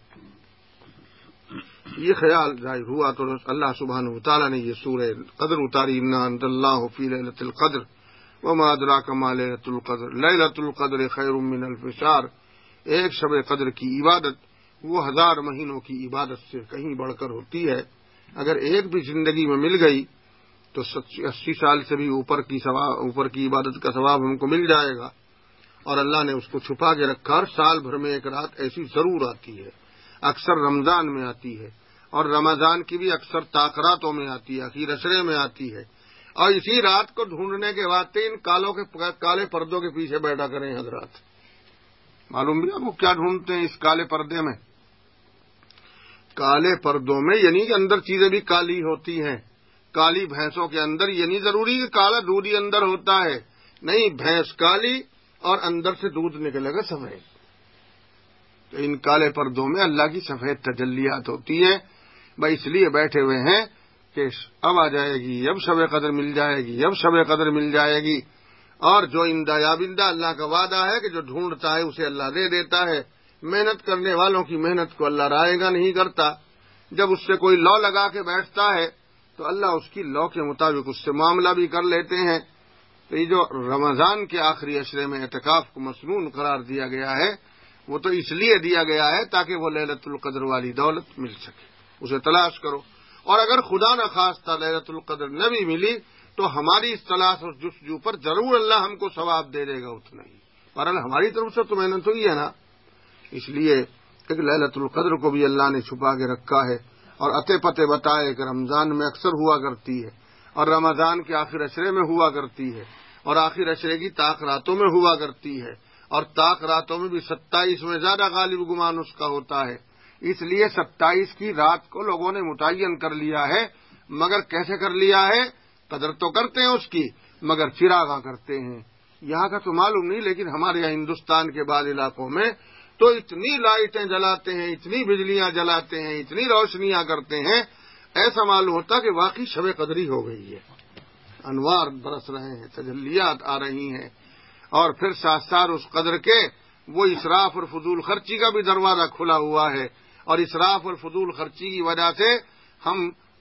یہ خیال ظاہر ہوا تو اللہ سبحانہ وتعالیٰ نے یہ سورہ قدر اتاری، انا انزلنا اللہ فی لیلۃ القدر وما ادراک ما لیلۃ القدر لیلۃ القدر خیر من الف شہر۔ ایک شب قدر کی عبادت وہ ہزار مہینوں کی عبادت سے کہیں بڑھ کر ہوتی ہے۔ اگر ایک بھی زندگی میں مل گئی تو اسی سال سے بھی اوپر کی ثواب، اوپر کی عبادت کا ثواب ہم کو مل جائے گا، اور اللہ نے اس کو چھپا کے رکھا۔ اور سال بھر میں ایک رات ایسی ضرور آتی ہے، اکثر رمضان میں آتی ہے، اور رمضان کی بھی اکثر تاخراتوں میں آتی ہے، اخیر عشرے میں آتی ہے، اور اسی رات کو ڈھونڈنے کے واسطے ان کالوں کے کالے پردوں کے پیچھے بیٹھا کریں حضرات۔ معلوم بھی آپ کو کیا ڈھونڈتے ہیں اس کالے پردے میں؟ کالے پردوں میں یعنی کہ اندر چیزیں بھی کالی ہوتی ہیں۔ کالی بھینسوں کے اندر یہ نہیں ضروری کہ کالا دودھ ہی اندر ہوتا ہے، نہیں، بھینس کالی اور اندر سے دودھ نکلے گا سفید۔ تو ان کالے پردوں میں اللہ کی سفید تجلیات ہوتی ہیں۔ بھائی اس لیے بیٹھے ہوئے ہیں کہ اب آ جائے گی، اب شب قدر مل جائے گی، اب شب قدر مل جائے گی، اور جو اندہ یابندہ اللہ کا وعدہ ہے کہ جو ڈھونڈتا ہے اسے اللہ دے دیتا ہے۔ محنت کرنے والوں کی محنت کو اللہ رائے گا نہیں کرتا۔ جب اس سے کوئی لو لگا کے بیٹھتا ہے تو اللہ اس کی لو کے مطابق اس سے معاملہ بھی کر لیتے ہیں۔ تو یہ جو رمضان کے آخری عشرے میں اعتکاف کو مسنون قرار دیا گیا ہے، وہ تو اس لیے دیا گیا ہے تاکہ وہ لیلۃ القدر والی دولت مل سکے، اسے تلاش کرو۔ اور اگر خدا نخواستہ لیلۃ القدر نہ بھی ملی تو ہماری اس تلاش اور جستجو پر ضرور اللہ ہم کو ثواب دے دے گا اتنا ہی، بہرحال ہماری طرف سے تو محنت ہوئی ہے نا۔ اس لیے کہ لیلۃ القدر کو بھی اللہ نے چھپا کے رکھا ہے، اور اتے پتے بتائے کہ رمضان میں اکثر ہوا کرتی ہے، اور رمضان کے آخر عشرے میں ہوا کرتی ہے، اور آخر عشرے کی طاق راتوں میں ہوا کرتی ہے، اور طاق راتوں میں بھی ستائیس میں زیادہ غالب گمان اس کا ہوتا ہے۔ اس لیے ستائیس کی رات کو لوگوں نے متعین کر لیا ہے، مگر کیسے کر لیا ہے؟ قدر تو کرتے ہیں اس کی، مگر چراغاں کرتے ہیں۔ یہاں کا تو معلوم نہیں، لیکن ہمارے یہاں ہندوستان کے بعض علاقوں میں تو اتنی لائٹیں جلاتے ہیں، اتنی بجلیاں جلاتے ہیں، اتنی روشنیاں کرتے ہیں، ایسا معلوم ہوتا کہ واقعی شب قدری ہو گئی ہے۔ انوار برس رہے ہیں، تجلیات آ رہی ہیں، اور پھر ساتھ ساتھ اس قدر کے وہ اسراف اور فضول خرچی کا بھی دروازہ کھلا ہوا ہے، اور اسراف اور فضول خرچی کی وجہ سے ہم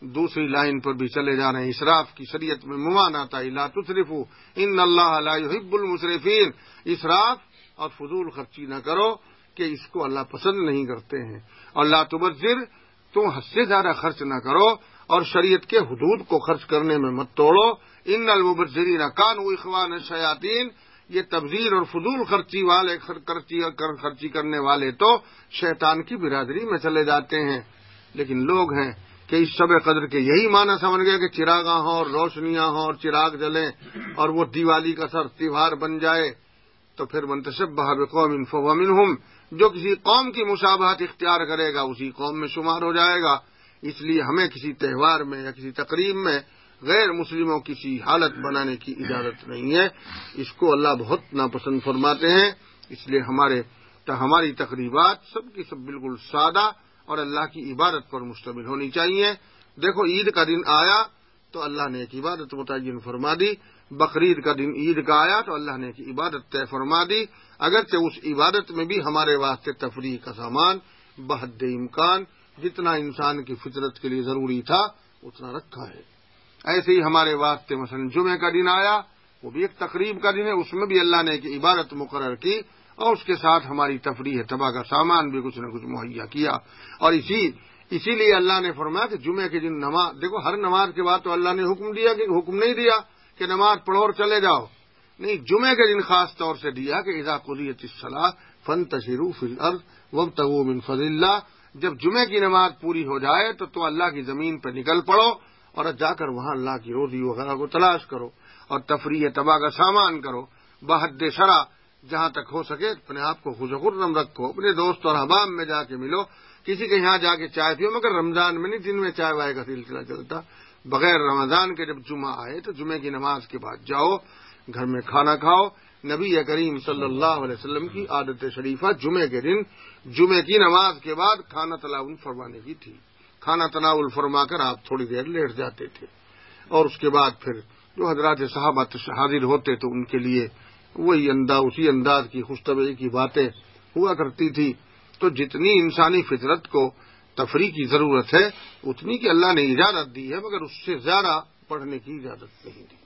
دوسری لائن پر بھی چلے جا رہے ہیں. اسراف کی شریعت میں ممانعت آئی، لا تسرفوا ان اللہ لا يحب المسرفین. اسراف اور فضول خرچی نہ کرو کہ اس کو اللہ پسند نہیں کرتے ہیں. اور لا تبذر، تم حد سے زیادہ خرچ نہ کرو اور شریعت کے حدود کو خرچ کرنے میں مت توڑو. ان المبذرین کانوا اخوان الشیاطین، یہ تبذیر اور فضول خرچی والے خرچی خرچی کرنے والے تو شیطان کی برادری میں چلے جاتے ہیں. لیکن لوگ ہیں کہ اس شب قدر کے یہی معنی سمجھ گئے کہ چراغاں ہوں اور روشنیاں ہوں اور چراغ جلیں اور وہ دیوالی کا سر تیوہار بن جائے. تو پھر من تشبہ بقوم فہو منہم، جو کسی قوم کی مشابہت اختیار کرے گا اسی قوم میں شمار ہو جائے گا. اس لیے ہمیں کسی تہوار میں یا کسی تقریب میں غیر مسلموں کسی حالت بنانے کی اجازت نہیں ہے. اس کو اللہ بہت ناپسند فرماتے ہیں. اس لیے ہمارے ہماری تقریبات سب کی سب بالکل سادہ اور اللہ کی عبادت پر مشتمل ہونی چاہیے. دیکھو عید کا دن آیا تو اللہ نے ایک عبادت متعین فرما دی، بقرعید کا دن عید کا آیا تو اللہ نے ایک عبادت طے فرما دی، اگرچہ اس عبادت میں بھی ہمارے واسطے تفریح کا سامان بحد امکان جتنا انسان کی فطرت کے لیے ضروری تھا اتنا رکھا ہے. ایسے ہی ہمارے واسطے مثلا جمعہ کا دن آیا، وہ بھی ایک تقریب کا دن ہے، اس میں بھی اللہ نے ایک عبادت مقرر کی اور اس کے ساتھ ہماری تفریح تباہ کا سامان بھی کچھ نہ کچھ مہیا کیا. اور اسی اسی لیے اللہ نے فرمایا کہ جمعے کے دن نماز، دیکھو ہر نماز کے بعد تو اللہ نے حکم دیا کہ حکم نہیں دیا کہ نماز پڑھو اور چلے جاؤ، نہیں، جمعے کے دن خاص طور سے دیا کہ اذا قضیت الصلاۃ فانتشروا فی الارض وابتغوا من فضل اللہ. جب جمعے کی نماز پوری ہو جائے تو تو اللہ کی زمین پہ نکل پڑو اور جا کر وہاں اللہ کی روزی وغیرہ کو تلاش کرو اور تفریح تباہ کا سامان کرو. بحد شرع جہاں تک ہو سکے اپنے آپ کو خوش و خرم رکھو، اپنے دوست اور احباب میں جا کے ملو، کسی کے یہاں جا کے چائے پیو، مگر رمضان میں نہیں، دن میں چائے وائے کا سلسلہ چلتا. بغیر رمضان کے جب جمعہ آئے تو جمعے کی نماز کے بعد جاؤ، گھر میں کھانا کھاؤ. نبی کریم صلی اللہ علیہ وسلم کی عادت شریفہ جمعے کے دن جمعے کی نماز کے بعد کھانا تناول فرمانے کی تھی. کھانا تناول فرما کر آپ تھوڑی دیر لیٹ جاتے تھے اور اس کے بعد پھر جو حضرات صحابہ حاضر ہوتے تو ان کے لیے وہی انداز اسی انداز کی خوش طبعی کی باتیں ہوا کرتی تھی. تو جتنی انسانی فطرت کو تفریح کی ضرورت ہے اتنی کی اللہ نے اجازت دی ہے، مگر اس سے زیادہ پڑھنے کی اجازت نہیں دی.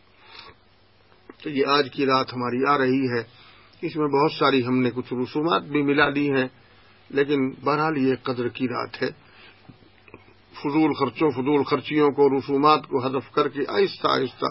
تو یہ آج کی رات ہماری آ رہی ہے، اس میں بہت ساری ہم نے کچھ رسومات بھی ملا دی ہیں، لیکن بہرحال یہ قدر کی رات ہے. فضول خرچوں فضول خرچیوں کو رسومات کو حذف کر کے آہستہ آہستہ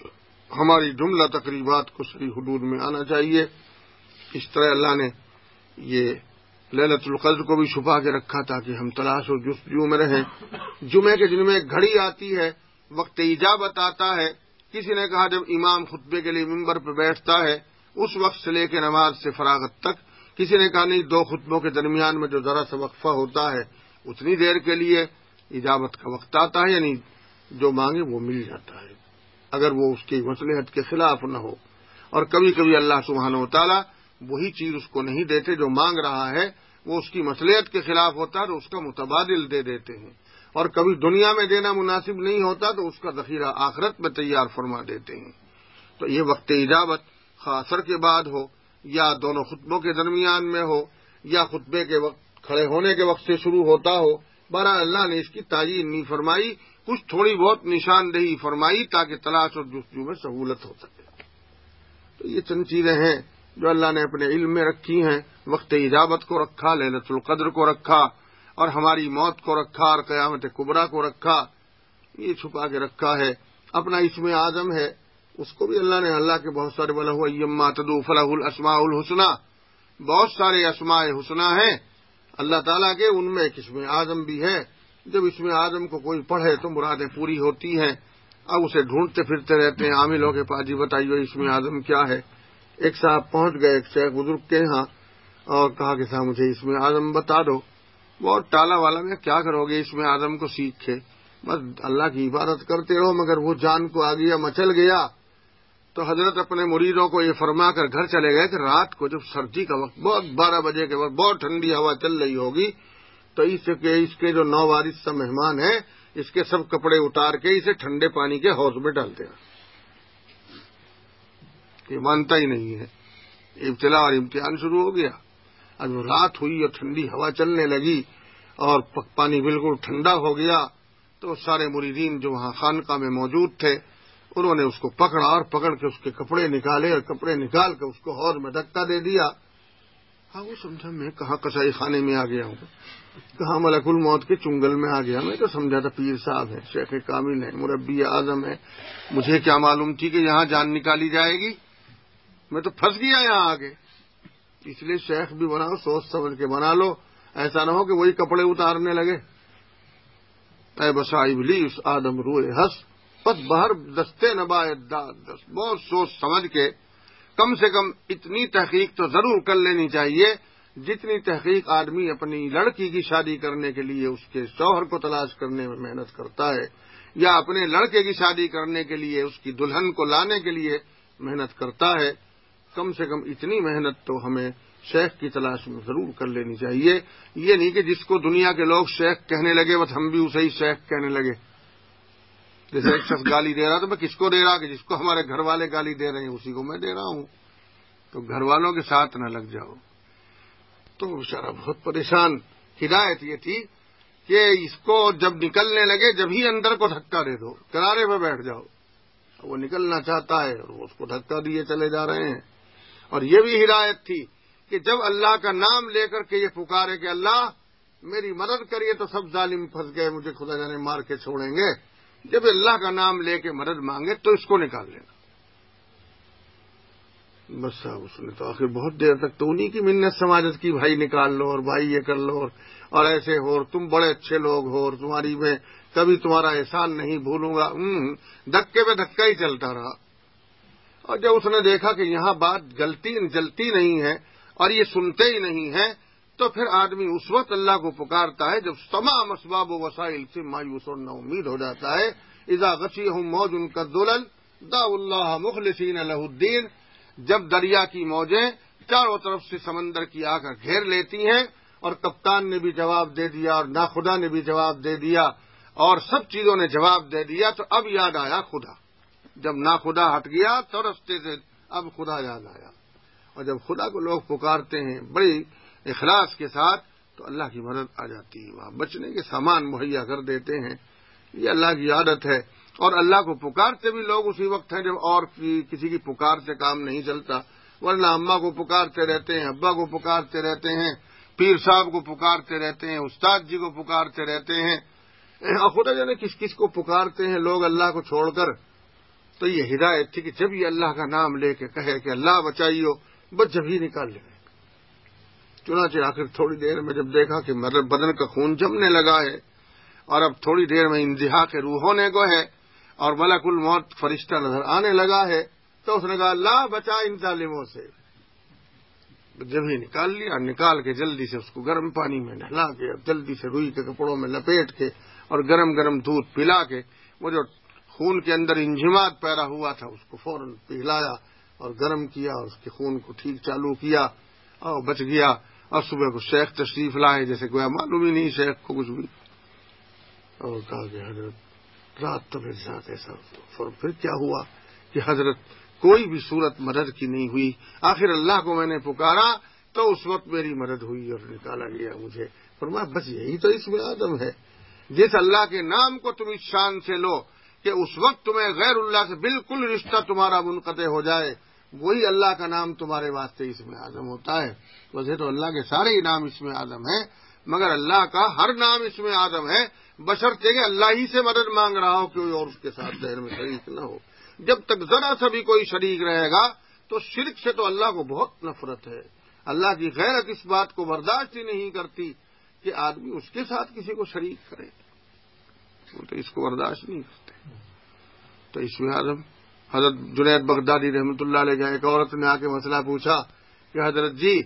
ہماری جملہ تقریبات کو صحیح حدود میں آنا چاہیے. اس طرح اللہ نے یہ لیلۃ القدر کو بھی چھپا کے رکھا تاکہ ہم تلاش و جستجو میں رہیں. جمعے کے دن میں ایک گھڑی آتی ہے، وقت اجابت آتا ہے. کسی نے کہا جب امام خطبے کے لیے ممبر پہ بیٹھتا ہے اس وقت سے لے کے نماز سے فراغت تک. کسی نے کہا نہیں، دو خطبوں کے درمیان میں جو ذرا سا وقفہ ہوتا ہے اتنی دیر کے لیے اجابت کا وقت آتا ہے، یعنی جو مانگے وہ مل جاتا ہے اگر وہ اس کی مصلحت کے خلاف نہ ہو. اور کبھی کبھی اللہ سبحانہ و تعالیٰ وہی چیز اس کو نہیں دیتے جو مانگ رہا ہے، وہ اس کی مصلحت کے خلاف ہوتا ہے تو اس کا متبادل دے دیتے ہیں. اور کبھی دنیا میں دینا مناسب نہیں ہوتا تو اس کا ذخیرہ آخرت میں تیار فرما دیتے ہیں. تو یہ وقت اجابت خاص عصر کے بعد ہو یا دونوں خطبوں کے درمیان میں ہو یا خطبے کے وقت کھڑے ہونے کے وقت سے شروع ہوتا ہو، بہرحال اللہ نے اس کی تعیین نہیں فرمائی، کچھ تھوڑی بہت نشاندہی فرمائی تاکہ تلاش اور جستجو میں سہولت ہو سکے. تو یہ چند چیزیں ہیں جو اللہ نے اپنے علم میں رکھی ہیں. وقت اجابت کو رکھا، لیلۃ القدر کو رکھا، اور ہماری موت کو رکھا، اور قیامت کبریٰ کو رکھا. یہ چھپا کے رکھا ہے. اپنا اسم اعظم ہے، اس کو بھی اللہ نے، اللہ کے بہت سارے وَلَهُ أَيَّمَّا تَدْعُوا فَلَهُ الْأَسْمَاءُ الْحُسْنَى، بہت سارے اسماء حسنى ہیں اللہ تعالیٰ کے، ان میں ایک اسم اعظم بھی ہے. جب اسم اعظم کو کوئی پڑھے تو مرادیں پوری ہوتی ہیں. اب اسے ڈھونڈتے پھرتے رہتے ہیں عاملوں کے پاس، جی بتائیے اسم اعظم کیا ہے. ایک صاحب پہنچ گئے ایک شیخ بزرگ کے ہاں اور کہا کہ صاحب مجھے اسم اعظم بتا دو. بہت ٹالا والا، میں کیا کرو گے اسم اعظم کو سیکھ کے، بس اللہ کی عبادت کرتے رہو. مگر وہ جان کو آ گیا، مچل گیا. تو حضرت اپنے مریدوں کو یہ فرما کر گھر چلے گئے کہ رات کو جب سردی کا وقت، بہت بارہ بجے کے وقت بہت ٹھنڈی ہوا چل رہی ہوگی، تو اس کے اس کے جو نو وارث سا مہمان ہے اس کے سب کپڑے اتار کے اسے ٹھنڈے پانی کے حوض میں ڈالتے ہیں. یہ مانتا ہی نہیں ہے. ابتلا اور امتحان شروع ہو گیا. اب رات ہوئی اور ٹھنڈی ہوا چلنے لگی اور پانی بالکل ٹھنڈا ہو گیا تو سارے مریدین جو وہاں خانقاہ میں موجود تھے انہوں نے اس کو پکڑا اور پکڑ کے اس کے کپڑے نکالے اور کپڑے نکال کے اس کو حوض میں دھکا دے دیا. ہاں وہ سمجھا میں کہاں کسائی خانے میں آ گیا ہوں, کہاں ملک الموت کے چنگل میں آ گیا. میں تو سمجھا تھا پیر صاحب ہے, شیخ کامل ہے, مربی اعظم ہے, مجھے کیا معلوم تھی کہ یہاں جان نکالی جائے گی. میں تو پھنس گیا یہاں آگے. اس لیے شیخ بھی بناؤ سوچ سمجھ کے بنا لو, ایسا نہ ہو کہ وہی کپڑے اتارنے لگے. اے بسا ابلیس آدم روئے ہس پت باہر دستے نبایت داد دست. بہت سوچ سمجھ کے کم سے کم اتنی تحقیق تو ضرور کر لینی چاہیے جتنی تحقیق آدمی اپنی لڑکی کی شادی کرنے کے لیے اس کے شوہر کو تلاش کرنے میں محنت کرتا ہے, یا اپنے لڑکے کی شادی کرنے کے لیے اس کی دلہن کو لانے کے لیے محنت کرتا ہے. کم سے کم اتنی محنت تو ہمیں شیخ کی تلاش میں ضرور کر لینی چاہیے. یہ نہیں کہ جس کو دنیا کے لوگ شیخ کہنے لگے بس ہم بھی اسے ہی شیخ کہنے لگے. جیسے ایک شخص گالی دے رہا تو میں کس کو دے رہا کہ جس کو ہمارے گھر والے گالی دے رہے ہیں اسی کو میں دے رہا ہوں. تو گھر والوں کے ساتھ نہ لگ جاؤ. تو بیچارہ بہت پریشان. ہدایت یہ تھی کہ اس کو جب نکلنے لگے جب ہی اندر کو دھکا دے دو, کنارے پہ بیٹھ جاؤ. وہ نکلنا چاہتا ہے اور اس کو دھکا دیے چلے جا رہے ہیں. اور یہ بھی ہدایت تھی کہ جب اللہ کا نام لے کر کے یہ پکارے کہ اللہ میری مدد کریے تو سب ظالم پھنس گئے, مجھے خدا جانے مار کے چھوڑیں گے. جب اللہ کا نام لے کے مدد مانگے تو اس کو نکال لینا. بس صاحب اس نے تو آخر بہت دیر تک تو انہی کی منت سماجت کی, بھائی نکال لو اور بھائی یہ کر لو اور ایسے ہو, اور تم بڑے اچھے لوگ ہو اور تمہاری میں کبھی تمہارا احسان نہیں بھولوں گا. دھکے پہ دھکا ہی چلتا رہا. اور جب اس نے دیکھا کہ یہاں بات گلتی جلتی نہیں ہے اور یہ سنتے ہی نہیں ہیں, تو پھر آدمی اس وقت اللہ کو پکارتا ہے جب تمام اسباب و وسائل سے مایوس اور نا امید ہو جاتا ہے. اذا غشیہم موج کالظلل دعوا اللہ مخلصین لہ الدین. جب دریا کی موجیں چاروں طرف سے سمندر کی آ کر گھیر لیتی ہیں اور کپتان نے بھی جواب دے دیا اور ناخدا نے بھی جواب دے دیا اور سب چیزوں نے جواب دے دیا, تو اب یاد آیا خدا. جب ناخدا ہٹ گیا تو رستے سے اب خدا یاد آیا. اور جب خدا کو لوگ پکارتے ہیں بڑی اخلاص کے ساتھ تو اللہ کی مدد آ جاتی ہے. وہاں بچنے کے سامان مہیا کر دیتے ہیں. یہ اللہ کی عادت ہے. اور اللہ کو پکارتے بھی لوگ اسی وقت ہیں جب اور کسی کی پکار سے کام نہیں چلتا, ورنہ اماں کو پکارتے رہتے ہیں, ابا کو پکارتے رہتے ہیں, پیر صاحب کو پکارتے رہتے ہیں, استاد جی کو پکارتے رہتے ہیں. خدا جانے کس کس کو پکارتے ہیں لوگ اللہ کو چھوڑ کر. تو یہ ہدایت تھی کہ جب یہ اللہ کا نام لے کے کہے کہ اللہ بچائیو, بس جب ہی نکال لے. چنانچہ آخر تھوڑی دیر میں جب دیکھا کہ بدن کا خون جمنے لگا ہے اور اب تھوڑی دیر میں انتہا کے روح ہونے کو ہے اور ملک الموت فرشتہ نظر آنے لگا ہے, تو اس نے کہا اللہ بچا ان ظالموں سے. جب ہی نکال لیا, نکال کے جلدی سے اس کو گرم پانی میں نہلا کے جلدی سے روئی کے کپڑوں میں لپیٹ کے اور گرم گرم دودھ پلا کے وہ جو خون کے اندر انجماد پیدا ہوا تھا اس کو فوراً پلایا اور گرم کیا اور اس کے خون کو ٹھیک چالو کیا اور بچ گیا. اور صبح کو شیخ تشریف لائے جیسے گویا معلوم ہی نہیں شیخ کو کچھ بھی, اور کہا کہ حضرت رات تو میرے ساتھ ایسا ہو. پھر کیا ہوا کہ حضرت کوئی بھی صورت مدد کی نہیں ہوئی. آخر اللہ کو میں نے پکارا تو اس وقت میری مدد ہوئی اور نکالا گیا مجھے. فرمایا بس یہی تو اس میں آدم ہے. جس اللہ کے نام کو تم اس شان سے لو کہ اس وقت تمہیں غیر اللہ سے بالکل رشتہ تمہارا منقطع ہو جائے, وہی اللہ کا نام تمہارے واسطے اس میں اعظم ہوتا ہے. ویسے تو اللہ کے سارے ہی نام اس میں اعظم ہیں, مگر اللہ کا ہر نام اس میں اعظم ہے بشرطے کہ اللہ ہی سے مدد مانگ رہا ہو, کوئی اور اس کے ساتھ دہر میں شریک نہ ہو. جب تک ذرا سا بھی کوئی شریک رہے گا تو شرک سے تو اللہ کو بہت نفرت ہے. اللہ کی غیرت اس بات کو برداشت ہی نہیں کرتی کہ آدمی اس کے ساتھ کسی کو شریک کرے, وہ تو اس کو برداشت نہیں کرتے. تو اس میں اعظم حضرت جنید بغدادی رحمۃ اللہ علیہ کا ایک عورت نے آ کے مسئلہ پوچھا کہ حضرت جی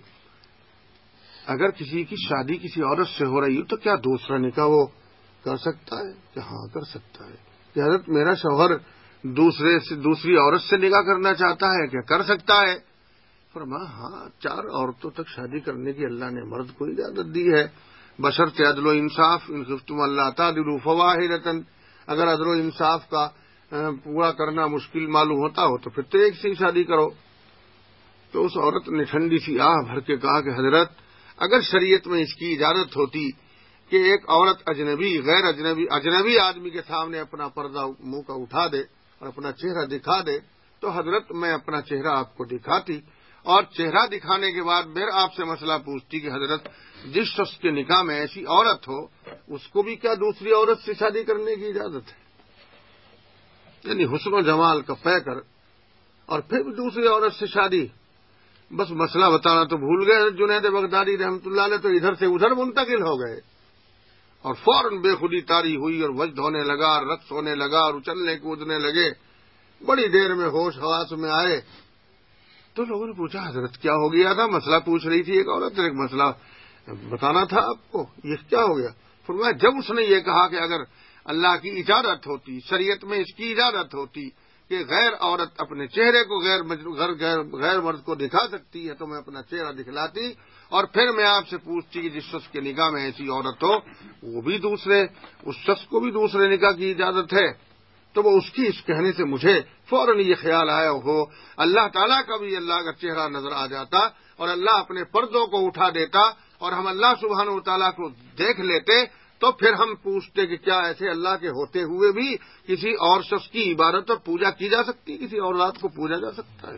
اگر کسی کی شادی کسی عورت سے ہو رہی ہو تو کیا دوسرا نکاح وہ کر سکتا ہے؟ کہ ہاں کر سکتا ہے. کہ حضرت میرا شوہر دوسرے سے دوسری عورت سے نکاح کرنا چاہتا ہے, کیا کر سکتا ہے؟ فرمایا ہاں, چار عورتوں تک شادی کرنے کی اللہ نے مرد کو اجازت دی ہے بشرط عدل و انصاف. ان خفتم اللہ تعدلوا فواحدۃ, اگر عدل و انصاف کا پورا کرنا مشکل معلوم ہوتا ہو تو پھر تو ایک سے ہی شادی کرو. تو اس عورت نے ٹھنڈی سی آہ بھر کے کہا کہ حضرت اگر شریعت میں اس کی اجازت ہوتی کہ ایک عورت اجنبی غیر اجنبی اجنبی آدمی کے سامنے اپنا پردہ منہ کا اٹھا دے اور اپنا چہرہ دکھا دے تو حضرت میں اپنا چہرہ آپ کو دکھاتی اور چہرہ دکھانے کے بعد پھر آپ سے مسئلہ پوچھتی کہ حضرت جس شخص کے نکاح میں ایسی عورت ہو اس کو بھی کیا دوسری عورت سے شادی کرنے کی اجازت ہے؟ یعنی حسن و جمال کا پے کر اور پھر بھی دوسری عورت سے شادی. بس مسئلہ بتانا تو بھول گئے جنید بغدادی رحمتہ اللہ علیہ، تو ادھر سے ادھر منتقل ہو گئے اور فوراً بے خودی طاری ہوئی اور وجد ہونے لگا، رقص ہونے لگا اور اچلنے کودنے لگے. بڑی دیر میں ہوش حواس میں آئے تو لوگوں نے پوچھا حضرت کیا ہو گیا تھا؟ مسئلہ پوچھ رہی تھی ایک عورت، ایک مسئلہ بتانا تھا آپ کو، یہ کیا ہو گیا؟ فرمایا جب اس نے یہ کہا کہ اگر اللہ کی اجازت ہوتی، شریعت میں اس کی اجازت ہوتی کہ غیر عورت اپنے چہرے کو غیر غیر غیر مرد کو دکھا سکتی ہے تو میں اپنا چہرہ دکھلاتی اور پھر میں آپ سے پوچھتی کہ جس شخص کے نکاح میں ایسی عورت ہو وہ بھی دوسرے اس شخص کو بھی دوسرے نکاح کی اجازت ہے. تو وہ اس کی اس کہنے سے مجھے فوراً یہ خیال آیا ہو اللہ تعالیٰ کا بھی اللہ کا چہرہ نظر آ جاتا اور اللہ اپنے پردوں کو اٹھا دیتا اور ہم اللہ سبحانہ و تعالیٰ کو دیکھ لیتے تو پھر ہم پوچھتے کہ کیا ایسے اللہ کے ہوتے ہوئے بھی کسی اور شخص کی عبادت اور پوجا کی جا سکتی، کسی اور ذات کو پوجا جا سکتا ہے؟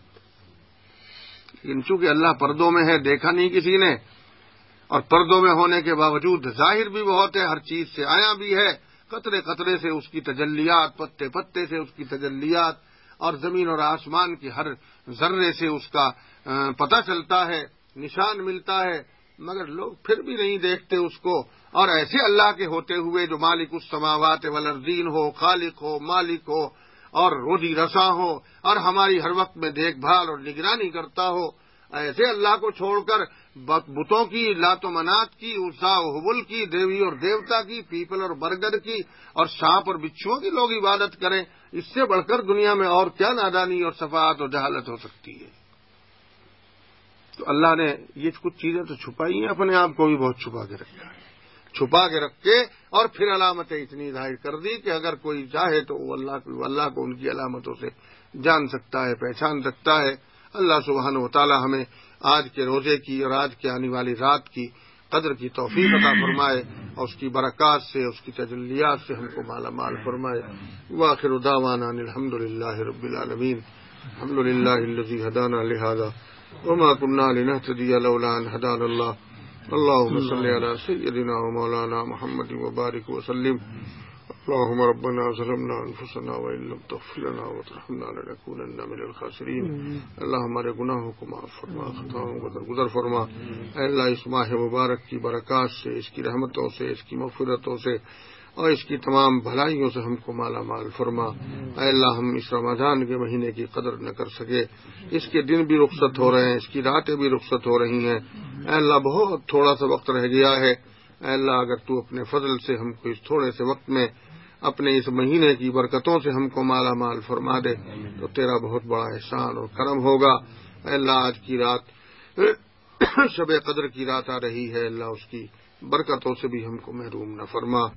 لیکن چونکہ اللہ پردوں میں ہے، دیکھا نہیں کسی نے، اور پردوں میں ہونے کے باوجود ظاہر بھی بہت ہے، ہر چیز سے آیا بھی ہے، قطرے قطرے سے اس کی تجلیات، پتے پتے سے اس کی تجلیات اور زمین اور آسمان کی ہر ذرے سے اس کا پتہ چلتا ہے، نشان ملتا ہے، مگر لوگ پھر بھی نہیں دیکھتے اس کو. اور ایسے اللہ کے ہوتے ہوئے جو مالک السماوات والارضین ہو، خالق ہو، مالک ہو اور روزی رساں ہو اور ہماری ہر وقت میں دیکھ بھال اور نگرانی کرتا ہو، ایسے اللہ کو چھوڑ کر بتوں کی، لات و منات کی، عزا و حبل کی، دیوی اور دیوتا کی، پیپل اور برگد کی اور سانپ اور بچھوؤں کی لوگ عبادت کریں، اس سے بڑھ کر دنیا میں اور کیا نادانی اور صفات اور جہالت ہو سکتی ہے؟ تو اللہ نے یہ کچھ چیزیں تو چھپائی ہیں، اپنے آپ کو بھی بہت چھپا کے رکھا ہے، چھپا کے رکھ کے اور پھر علامتیں اتنی ظاہر کر دی کہ اگر کوئی چاہے تو وہ اللہ کو اللہ کو ان کی علامتوں سے جان سکتا ہے، پہچان سکتا ہے. اللہ سبحانہ و تعالی ہمیں آج کے روزے کی اور آج کے آنے والی رات کی قدر کی توفیق عطا فرمائے اور اس کی برکات سے، اس کی تجلیات سے ہم کو مالا مال فرمائے. وآخر دعوانا الحمد للہ رب العالمین. الحمد للہ الذی ہدانا لہذا وما كنا لنهتدي لولا ان هدانا الله. اللهم صل على سيدنا ومولانا محمد وبارك وسلم. اللهم ربنا ظلمنا انفسنا وان لم تغفر لنا وترحمنا لنكونن من الخاسرین. اللہ ہمارے گناہوں کو معاف فرما، خطاؤں کو درگزر فرما. اے اللہ اس ماہ مبارک کی برکات سے، اس کی رحمتوں سے، اس کی مغفرتوں سے اور اس کی تمام بھلائیوں سے ہم کو مالا مال فرما. اے اللہ ہم اس رمضان کے مہینے کی قدر نہ کر سکے، اس کے دن بھی رخصت ہو رہے ہیں، اس کی راتیں بھی رخصت ہو رہی ہیں. اے اللہ بہت تھوڑا سا وقت رہ گیا ہے. اے اللہ اگر تو اپنے فضل سے ہم کو اس تھوڑے سے وقت میں اپنے اس مہینے کی برکتوں سے ہم کو مالا مال فرما دے تو تیرا بہت بڑا احسان اور کرم ہوگا. اے اللہ آج کی رات شب قدر کی رات آ رہی ہے، اللہ اس کی برکتوں سے بھی ہم کو محروم نہ فرما.